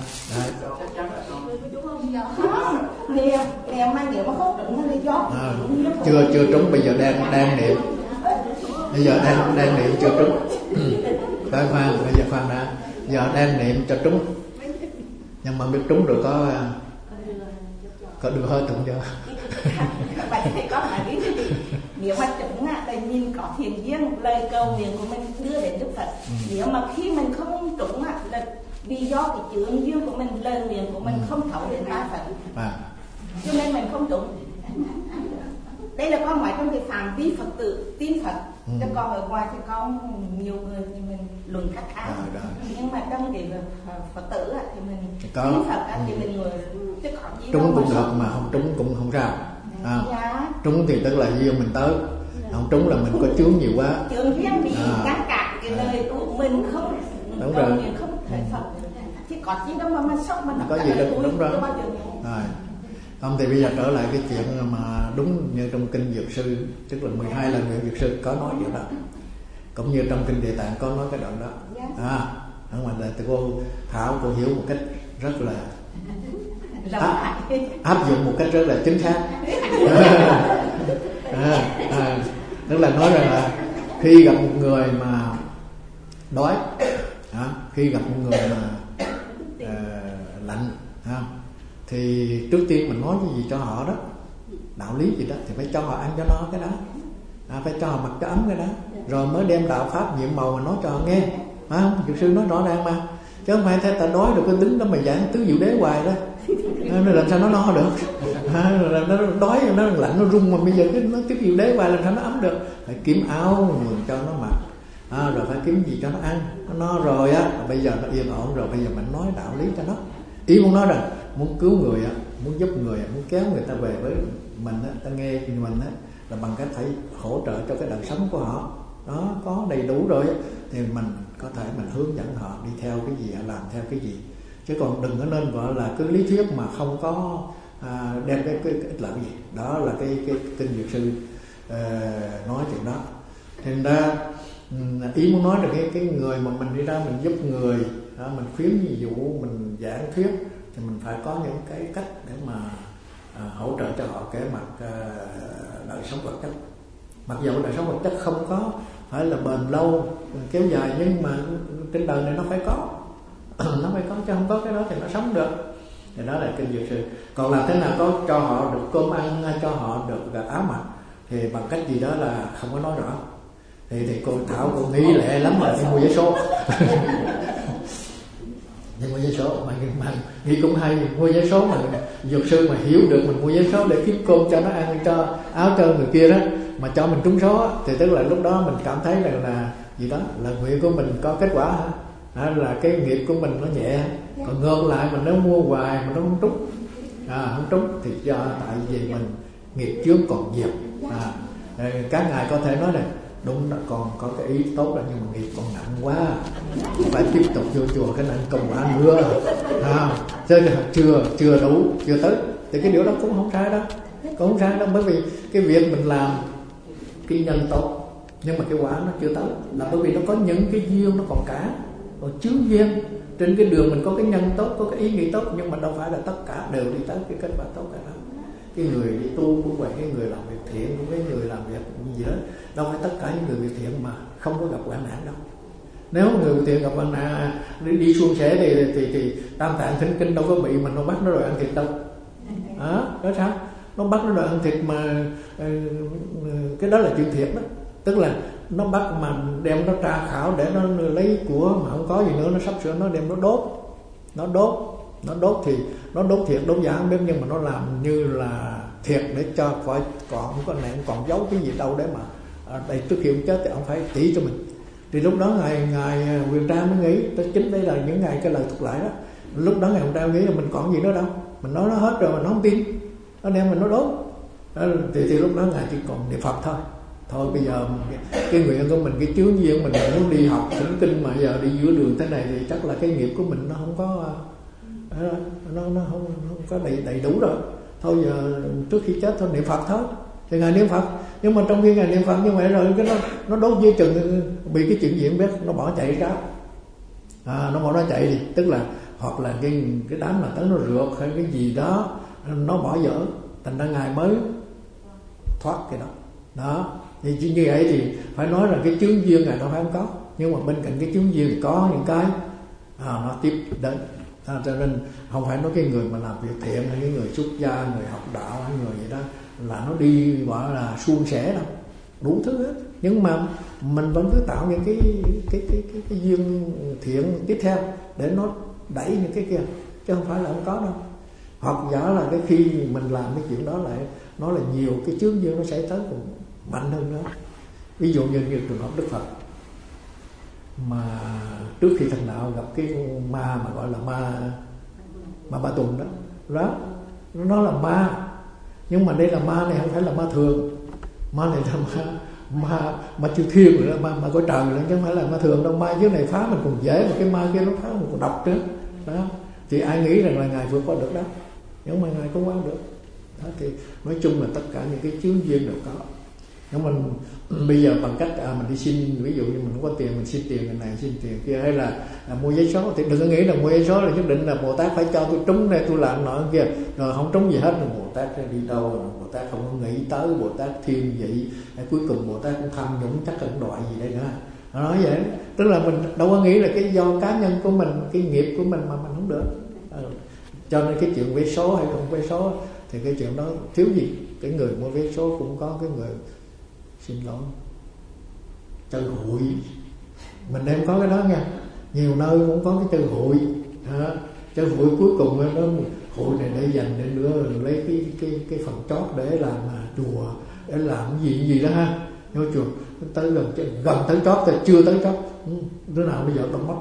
không niệm niệm mà nếu mà không trụng là do à, chưa chưa trúng, bây giờ đang đang niệm, bây giờ đang đang niệm chưa trúng. Phải khoan, bây giờ khoan đã, giờ đang niệm cho trúng, nhưng mà biết trúng rồi có có được hơi tụng chưa? Vậy thì có phải biết gì? Nếu mà trúng á, là nhìn có thiền duyên, lời cầu nguyện của mình đưa đến Đức Phật. ừ. Nếu mà khi mình không trúng á, là vì do cái chướng duyên của mình, lời nguyện của mình ừ. không thấu đến ba Phật, à. cho nên mình không trúng. Đây là con nói trong cái phạm vi Phật tử tin Phật. ừ. Chứ còn ở ngoài thì con nhiều người thì mình luận khác khác. à, nhưng mà trong cái Phật tử á, thì mình có. tin Phật á, thì mình người chứ còn gì trúng cũng được, mà không trúng cũng không sao. À, dạ. Trúng thì tức là duyên mình tới, không trúng là mình có chướng nhiều quá, chướng duyên bị à. ngăn cản cái lời của mình không, đúng rồi, mình không thể Phật, chứ có gì đâu mà mình sốc mình có gì đâu, đúng rồi. Rồi không thì bây giờ trở lại cái chuyện mà đúng như trong kinh Dược Sư, tức là mười hai lần nguyện Dược Sư có nói điều đó, cũng như trong kinh Địa Tạng có nói cái đoạn đó. à, ở ngoài là cô Thảo cô hiểu một cách rất là áp, áp dụng một cách rất là chính xác. à, à, tức là nói rằng là khi gặp một người mà đói, à, khi gặp một người mà à, lạnh, à, thì trước tiên mình nói cái gì cho họ đó, đạo lý gì đó, thì phải cho họ ăn cho no cái đó, à, phải cho họ mặc cho ấm cái đó, rồi mới đem đạo pháp nhiệm màu mà nói cho họ nghe. Phải không? Dược sư nói rõ ràng mà, chứ không phải thấy ta đói rồi cứ đứng đó mà giảng tứ diệu đế hoài đó, nó làm sao nó no được? À, nó đói nó lạnh nó run, mà bây giờ cái nó tứ diệu đế hoài làm sao nó ấm được? Phải kiếm áo mượn cho nó mặc, à, rồi phải kiếm gì cho nó ăn, nó no rồi á, bây giờ nó yên ổn rồi, bây giờ mình nói đạo lý cho nó. Ý muốn nói rằng muốn cứu người á, muốn giúp người, muốn kéo người ta về với mình á, ta nghe mình á, là bằng cách phải hỗ trợ cho cái đời sống của họ. Đó, có đầy đủ rồi thì mình có thể mình hướng dẫn họ đi theo cái gì, làm theo cái gì, chứ còn đừng có nên gọi là cứ lý thuyết mà không có à, đem cái cái ích lợi gì. Đó là cái cái kinh Dược Sư uh, nói chuyện đó. Thành ra ý muốn nói là cái cái người mà mình đi ra mình giúp người, đó, mình khuyến ví dụ, mình giảng thuyết, thì mình phải có những cái cách để mà à, hỗ trợ cho họ cái mặt à, đời sống vật chất. Mặc dù đời sống vật chất không có phải là bền lâu kéo dài, nhưng mà trên đời này nó phải có nó phải có, chứ không có cái đó thì nó sống được. Thì đó là kinh Dược Sư. Còn làm thế nào có cho họ được cơm ăn, cho họ được áo mặc, thì bằng cách gì đó là không có nói rõ. Thì thì cô Thảo cô nghĩ lẹ lắm mà đi mua vé số. đi mua vé số mà, mà nghĩ cũng hay, mua vé số mà Dược Sư mà hiểu được mình mua vé số để kiếm cơm cho nó ăn, cho áo cho người kia đó, mà cho mình trúng số, thì tức là lúc đó mình cảm thấy là là gì đó là nguyện của mình có kết quả hả? À, là cái nghiệp của mình nó nhẹ. Còn ngược lại mình nếu mua hoài mà nó không trúng, à, không trúng thì do tại vì mình nghiệp chướng còn nhiều. À, các ngài có thể nói này đúng là còn có cái ý tốt là, nhưng mà nghiệp còn nặng quá, phải tiếp tục vô chùa cái nặng công quả nữa, à, chứ chưa chưa đủ, chưa tới, thì cái điều đó cũng không sai đâu, cũng không sai đâu, bởi vì cái việc mình làm cái nhân tốt, nhưng mà cái quả nó chưa tới, là bởi vì nó có những cái duyên nó còn cả, còn chướng duyên trên cái đường mình có cái nhân tốt, có cái ý nghĩ tốt, nhưng mà đâu phải là tất cả đều đi tới cái kết quả tốt cả đó. Cái người đi tu cũng vậy, cái người làm việc thiện cũng cái người làm việc gì đó, đâu phải tất cả những người việc thiện mà không có gặp hoạn nạn đâu. Nếu người việc thiện gặp hoạn nạn đi, đi suôn sẻ thì, thì thì Tam Tạng Thỉnh Kinh đâu có bị mình đâu bắt nó rồi ăn thịt đâu. Đó, đó sao? nó bắt nó đòi ăn thịt mà cái đó là chuyện thiệt đó. Tức là nó bắt mà đem nó tra khảo để nó lấy của mà không có gì nữa, nó sắp sửa nó đem nó đốt, nó đốt, nó đốt thì nó đốt thiệt đốt giả không biết, nhưng mà nó làm như là thiệt để cho coi còn không có này, còn giấu cái gì đâu để mà à, đây trước khi ông chết thì ông phải chỉ cho mình. Thì lúc đó ngài ngài Quyền Trang mới nghĩ, tới chính đây là những ngày cái lời thuật lại đó. Lúc đó ngài Quyền Trang nghĩ là mình còn gì nữa đâu, mình nói nó hết rồi mà nó không tin, nó đem mình nó đốt. Đó, thì, thì lúc đó ngài chỉ còn niệm Phật thôi. Thôi bây giờ cái nguyện của mình, cái chướng duyên mình muốn đi học thỉnh kinh mà giờ đi giữa đường thế này thì chắc là cái nghiệp của mình nó không có nó nó không, không có đầy đầy đủ rồi. Thôi giờ trước khi chết thôi niệm Phật thôi. Thì ngài niệm Phật, nhưng mà trong khi ngài niệm Phật như vậy rồi cái nó nó đốt dây chừng bị cái chuyện gì không biết, nó bỏ chạy ra. À, nó bỏ nó chạy đi, tức là hoặc là cái cái đám mà tới nó rượt hay cái gì đó nó bỏ dở, thành ra ngài mới thoát cái đó. Đó, thì như vậy thì phải nói là cái chướng duyên này nó phải không có, nhưng mà bên cạnh cái chướng duyên thì có những cái à, nó tiếp đến. À, cho nên không phải nói cái người mà làm việc thiện hay cái người xuất gia, người học đạo hay người gì đó là nó đi gọi là suôn sẻ đâu, đủ thứ hết. Nhưng mà mình vẫn cứ tạo những cái cái cái cái, cái duyên thiện tiếp theo để nó đẩy những cái kia, chứ không phải là không có đâu. Hoặc giả là cái khi mình làm cái chuyện đó lại nó là nhiều cái chướng duyên nó xảy tới cũng mạnh hơn nữa. Ví dụ như, như trường hợp Đức Phật mà trước khi thành đạo gặp cái ma mà gọi là ma ma Ba Tuần đó, đó nó là ma, nhưng mà đây là ma này không phải là ma thường, ma này là ma ma ma chư thiên rồi đó, ma ma cõi trời rồi, chứ không phải là ma thường đâu. Ma dưới này phá mình còn dễ, mà cái ma kia nó phá mình còn độc nữa. Đó thì ai nghĩ rằng là ngài vượt qua được đó, nhưng mà ngài không qua được. Đó thì nói chung là tất cả những cái chướng duyên đều có. Nhưng mình bây giờ bằng cách à, mình đi xin, ví dụ như mình không có tiền mình xin tiền này xin tiền kia, hay là à, mua giấy số, thì đừng có nghĩ là mua giấy số là nhất định là Bồ Tát phải cho tôi trúng này tôi làm nọ kia, rồi không trúng gì hết rồi Bồ Tát đi đâu rồi Bồ Tát không có nghĩ tới, Bồ Tát thiên vị, cuối cùng Bồ Tát cũng tham nhũng chắc là đòi gì đây nữa. Nó nói vậy, tức là mình đâu có nghĩ là cái do cá nhân của mình, cái nghiệp của mình mà mình không được. À, cho nên cái chuyện vé số hay không vé số thì cái chuyện đó thiếu gì. Cái người mua vé số cũng có cái người xin lỗi chơi hụi, mình đem có cái đó nha, nhiều nơi cũng có cái chơi hụi. À, chơi hụi cuối cùng nó hụi này để dành để nữa lấy cái cái cái phần chót để làm chùa, để làm cái gì gì đó ha. Nhưng chùa tới gần gần tới chót thì chưa tới chót, đứa nào bây giờ tao mất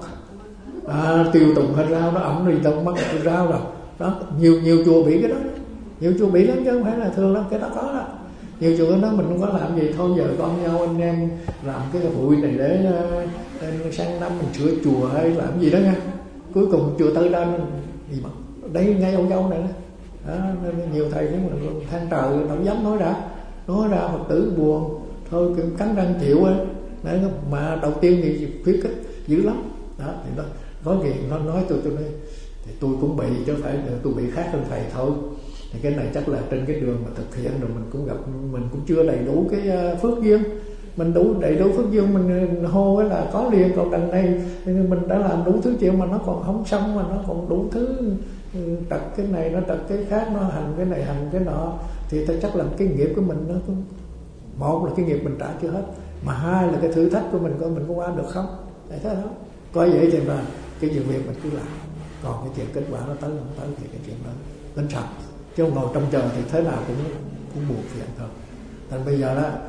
à, tiêu tùng hết rau nó ẩm đi tao mất cái rau rồi đó. Nhiều nhiều chùa bị cái đó, nhiều chùa bị lắm chứ không phải là thường lắm, cái đó có đó. Nhiều chùa đó mình không có làm gì, thôi giờ con nhau anh em làm cái hụi này để uh, sang năm mình sửa chùa hay làm gì đó nha. Cuối cùng chùa tới đó gì mà đây ngay ông dâu này đó. Đó, nhiều thầy cũng than trời đâu dám nói ra, nói ra Phật tử buồn thôi cắn răng chịu ấy. Đấy, mà đầu tiên thì khuyến khích dữ lắm đó. Thì đó có gì nó nói tôi tôi nói thì tôi cũng bị chứ phải tôi bị khác hơn thầy thôi. Thì cái này chắc là trên cái đường mà thực hiện rồi mình cũng gặp, mình cũng chưa đầy đủ cái phước duyên. Mình đủ đầy đủ phước duyên mình hô ấy là có liền, còn đằng này mình đã làm đủ thứ chuyện mà nó còn không xong, mà nó còn đủ thứ trật cái này nó trật cái khác, nó hành cái này hành cái nọ, thì ta chắc là cái nghiệp của mình nó cũng, một là cái nghiệp mình trả chưa hết, mà hai là cái thử thách của mình coi mình có qua được không. Để thế đó, coi vậy thì là cái việc mình cứ làm, còn cái chuyện kết quả nó tới không tới thì cái chuyện đó đến sau, chứ không ngồi trong chờ thì thế nào cũng cũng buồn phiền thôi. Thành bây giờ đó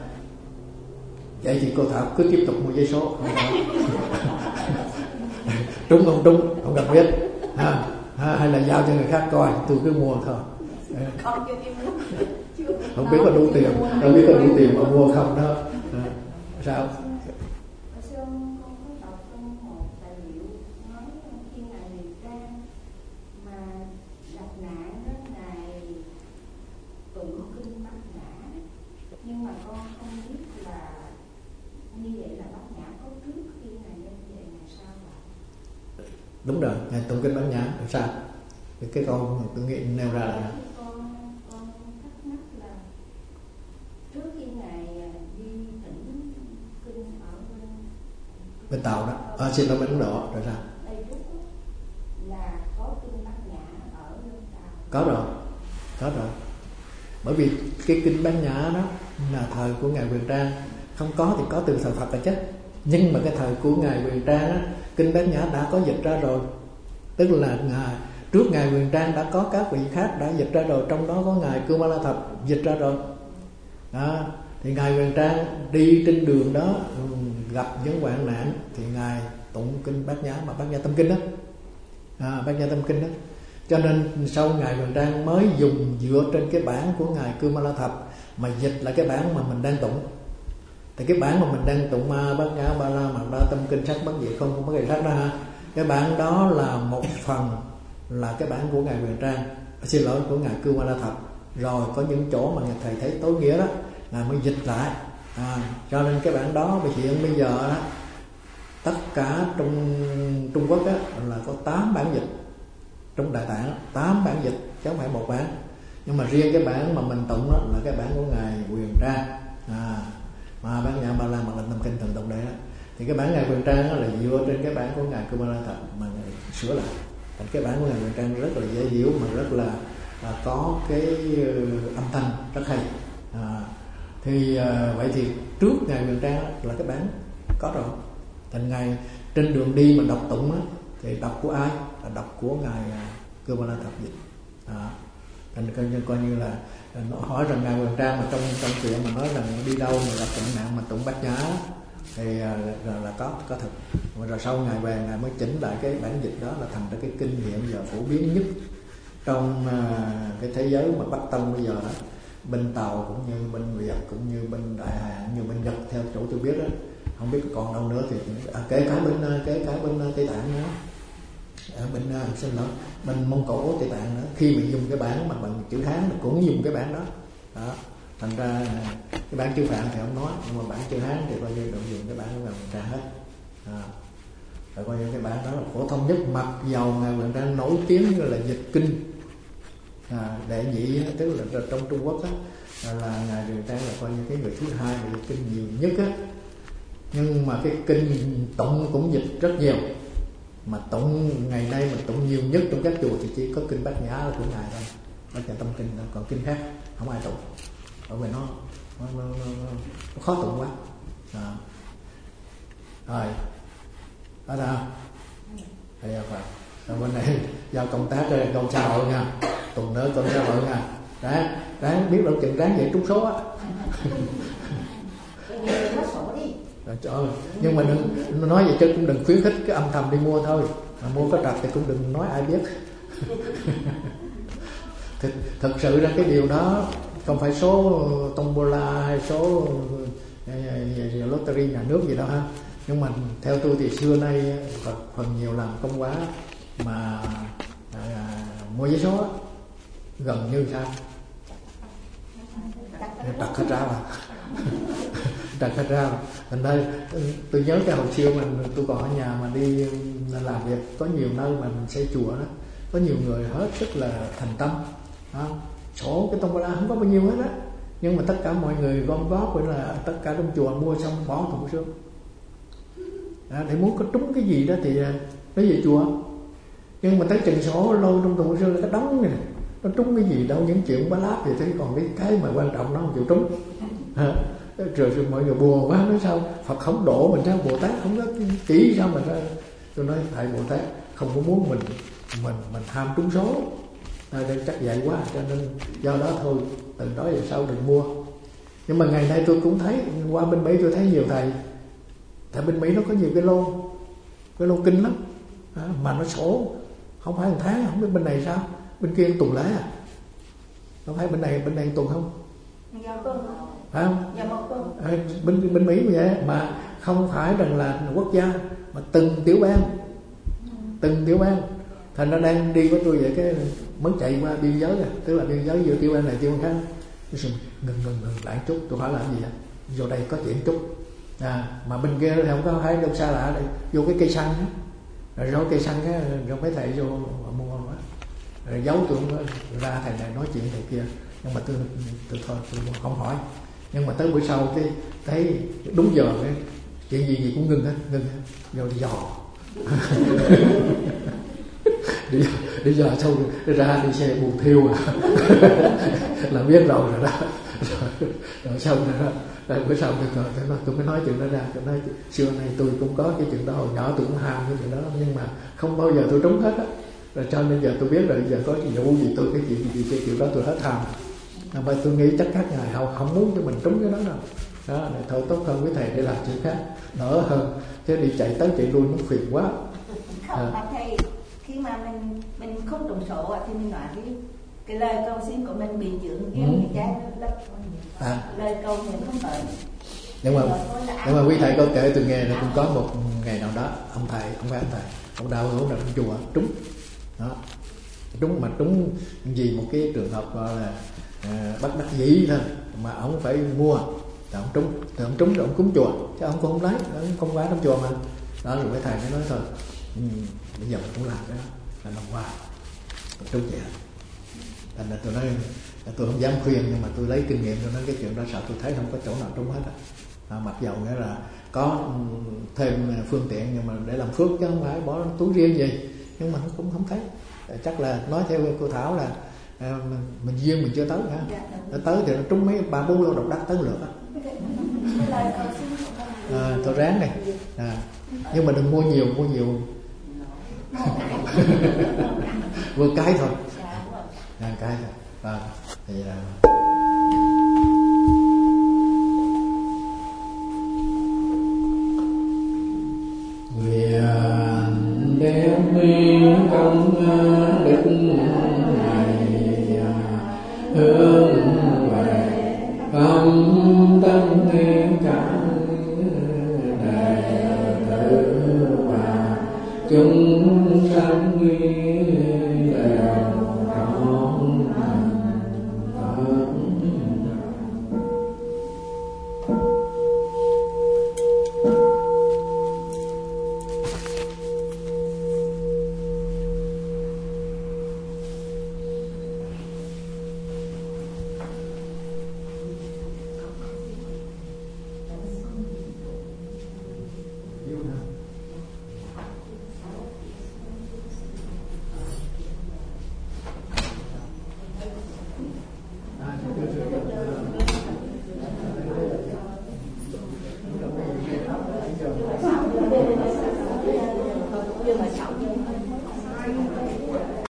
vậy thì cô Thảo cứ tiếp tục mua giấy số trúng không trúng không cần biết ha, ha, hay là giao cho người khác coi, tôi cứ mua thôi. Không biết có đủ tiền, không biết có đủ tiền mà mua không đó. À, sao? Nhưng mà con không biết là như vậy là Bát Nhã có trước khi Ngài lên về ngày sau vậy? Đúng rồi, Ngài tụng kinh Bát Nhã làm sao? Cái, cái câu tôi nghĩ nêu ra là con con thắc mắc là trước khi Ngài đi thỉnh kinh ở bên bên Tàu đó, à, xin lỗi bên Ấn Độ rồi sao? Tây Trúc là có kinh Bát Nhã ở bên Tàu. Có rồi, có rồi. Bởi vì cái kinh Bát Nhã đó là thời của ngài Quyền Trang, không có thì có từ thời Phật là chứ, nhưng mà cái thời của ngài Quyền Trang á, kinh Bát Nhã đã có dịch ra rồi, tức là ngài trước ngài Quyền Trang đã có các vị khác đã dịch ra rồi, trong đó có ngài Cư Ma La Thập dịch ra rồi. Đó, thì ngài Quyền Trang đi trên đường đó gặp những hoạn nạn thì ngài tụng kinh Bát Nhã, mà Bát Nhã Tâm Kinh đó, à, Bát Nhã Tâm Kinh đó. Cho nên sau ngài Quyền Trang mới dùng dựa trên cái bản của ngài Cư Ma La Thập mà dịch là cái bản mà mình đang tụng. Thì cái bản mà mình đang tụng Ma Bát Nhã Ba La Mật Đa Tâm Kinh Sắc Bất Diệt Không Không Bất Kỳ Sắc đó ha, cái bản đó là một phần là cái bản của ngài Quyền Trang, xin lỗi, của ngài Cư Ma La Thập. Rồi có những chỗ mà thầy thấy tối nghĩa đó ngài mới dịch lại, à, cho nên cái bản đó hiện bây giờ đó tất cả trong Trung Quốc á, là có tám bản dịch. Trong Đại Tạng tám bản dịch chứ không phải một bản. Nhưng mà riêng cái bản mà mình tụng đó là cái bản của ngài Quyền Trang, à, mà Bát Nhã Ba La Mật Đa Tâm Kinh thường tụng đây đó. Thì cái bản ngài Quyền Trang đó là dựa trên cái bản của ngài Cư Ma La Thập mà ngài sửa lại. Thành cái bản của ngài Quyền Trang rất là dễ hiểu, mà rất là à, có cái uh, âm thanh rất hay. À, thì uh, vậy thì trước ngài Quyền Trang đó, là cái bản có rồi. Thành ngài trên đường đi mà đọc tụng đó, thì đọc của ai? Là đọc của ngài Cư Ma La Thập dịch. À, thành coi như coi như là nó hỏi rằng ngài Quyền Trang mà trong trong chuyện mà nói rằng đi đâu mà gặp hoạn nạn mà tụng Bát Nhã thì là, là, là có có thật. Mà rồi sau ngài về ngài mới chỉnh lại cái bản dịch đó, là thành ra cái kinh hiện giờ phổ biến nhất trong uh, cái thế giới mà Bắc Tông bây giờ đó, bên Tàu cũng như bên Việt cũng như bên Đại Hàn như bên Nhật, theo chỗ tôi biết đó, không biết còn đâu nữa thì à, kể cả bên kể cả bên Tây Tạng nữa, ở bên uh, xin lỗi bên Mông Cổ Tây Tạng nữa, khi mà dùng cái bản mà bằng chữ Hán cũng dùng cái bản đó. Đó, thành ra cái bản chữ Phạn thì không nói, nhưng mà bản chữ Hán thì coi như được dùng cái bản của ngài Quyền Trang hết. À, rồi coi như cái bản đó là phổ thông nhất, mặc dầu ngài Quyền Trang nổi tiếng như là dịch kinh à, đệ nhị, tức là trong Trung Quốc á, là ngài Quyền Trang là coi như cái người thứ hai mà dịch kinh nhiều nhất á. Nhưng mà cái kinh tụng cũng dịch rất nhiều, mà tụng ngày nay mà tụng nhiều nhất trong các chùa thì chỉ có kinh Bát Nhã của ngài thôi, Bát Nhã Tâm Kinh thôi. Còn kinh khác không ai tụng, bởi vì nó nó, nó, nó, nó khó tụng quá. À. Rồi đó đâu thầy Phật rồi bên này giao công tác đây câu xã hội nha, tuần nữa câu xã hội nha, đấy đấy biết đâu chừng ráng vậy trúng số á. Rồi, trời ơi. Nhưng mà đừng nói vậy chứ cũng đừng khuyến khích, cái âm thầm đi mua thôi, mà mua có trật thì cũng đừng nói ai biết. thực, thực sự ra cái điều đó không phải số tombola hay số lottery nhà nước gì đâu ha. Nhưng mà theo tôi thì xưa nay phần nhiều làm công quá mà à, mua vé số á, gần như sao trật hết ra mà trật hết ra. Thành đây tôi nhớ cái hồi xưa mình tôi còn ở nhà mà đi làm việc, có nhiều nơi mà mình xây chùa đó, có nhiều người hết sức là thành tâm đó. Sổ cái tombola không có bao nhiêu hết á, nhưng mà tất cả mọi người gom góp với là tất cả trong chùa mua xong bỏ thùng xương à, để muốn có trúng cái gì đó thì nó về chùa. Nhưng mà tới chừng sổ lâu trong thùng xương là cái đóng này, nó trúng cái gì đâu, những chuyện bá láp vậy thế, còn cái cái mà quan trọng nó không chịu trúng à, rồi, rồi mọi người buồn quá, nói sao Phật không độ mình sao, Bồ Tát không có chỉ sao mà ra. Tôi nói thầy Bồ Tát không có muốn mình mình mình ham trúng số à, chắc vậy quá, cho nên do đó thôi từ đó về sau đừng mua. Nhưng mà ngày nay tôi cũng thấy qua bên Mỹ tôi thấy nhiều thầy, tại bên Mỹ nó có nhiều cái lô cái lô kinh lắm à, mà nó sổ không phải một tháng, không biết bên này sao, bên kia tuần lễ à, không phải bên này bên này tuần không phải không à, bên bên Mỹ như vậy mà không phải rằng là quốc gia mà từng tiểu bang từng tiểu bang. Thành nó đang đi với tôi vậy cái mới chạy qua biên giới à, tức là biên giới giữa tiểu bang này tiểu bang khác, ngừng ngừng ngừng lại chút, tôi hỏi làm gì vậy, vô đây có chuyện chút à, mà bên kia thì không có thấy đâu xa lạ, đây vô cái cây xăng á, rồi rau cây xăng á, rồi mấy thầy vô mua quá, rồi giấu tôi ra thầy này nói chuyện thầy kia, nhưng mà tôi tôi thôi tôi không hỏi. Nhưng mà tới bữa sau cái thấy đúng giờ cái chuyện gì gì cũng ngừng hết, ngừng hết, vô đi dò đi đi dò xong ra đi xe buồn thiêu à. là biết rồi rồi đó. Rồi, rồi xong rồi đó. Rồi bữa sau tôi, tôi, nói, tôi mới nói chuyện đó ra. Tôi nói xưa nay tôi cũng có cái chuyện đó, hồi nhỏ tôi cũng ham cái chuyện đó, nhưng mà không bao giờ tôi trúng hết á. Rồi cho nên giờ tôi biết rồi, giờ có cái vụ gì tôi cái chuyện gì cái chuyện đó tôi hết tham. Mà tôi nghĩ chắc các ngài không, không muốn cho mình trúng cái đó đâu. Đó, này thôi tốt hơn với thầy để làm chuyện khác đỡ hơn, chứ đi chạy tới chạy lui nó phiền quá. Không, mà thầy khi mà mình mình không trúng số thì mình nói cái cái lời cầu xin của mình bị chướng riêng ừ. cái trái à. Lời cầu nguyện không tới. Nhưng mà nhưng mà quý thầy có kể tôi nghe là cũng có một ngày nào đó ông thầy ông phải ông thầy ông đau hữu nào trong chùa trúng đó, trúng mà trúng gì một cái trường hợp gọi là à, bất đắc dĩ thôi mà ông phải mua. Rồi ông trúng, rồi ông trúng rồi ông cúng chùa, chứ ông cũng không lấy, ông không phải trong chùa mà. Đó rồi mấy thầy mới nói thôi, ừ, bây giờ mình cũng làm cái đó, là làm hoài, trúng vậy. Thành ra tôi nói, tôi không dám khuyên nhưng mà tôi lấy kinh nghiệm tôi nói cái chuyện đó sợ tôi thấy không có chỗ nào trúng hết á. À, mặc dầu nghĩa là có thêm phương tiện nhưng mà để làm phước chứ không phải bỏ túi riêng gì, nhưng mà cũng không thấy. Chắc là nói theo cô Thảo là à, mình, mình duyên mình chưa tới hả? Nó tới thì nó trúng mấy ba bốn lô độc đắc tới lượt á. À, thôi ráng này à, nhưng mà đừng mua nhiều, mua nhiều vừa cái thôi à, cái thôi à, thì à, nguyện đem nguyên công đức này hướng về công tâm thiên cả đời tử và chúng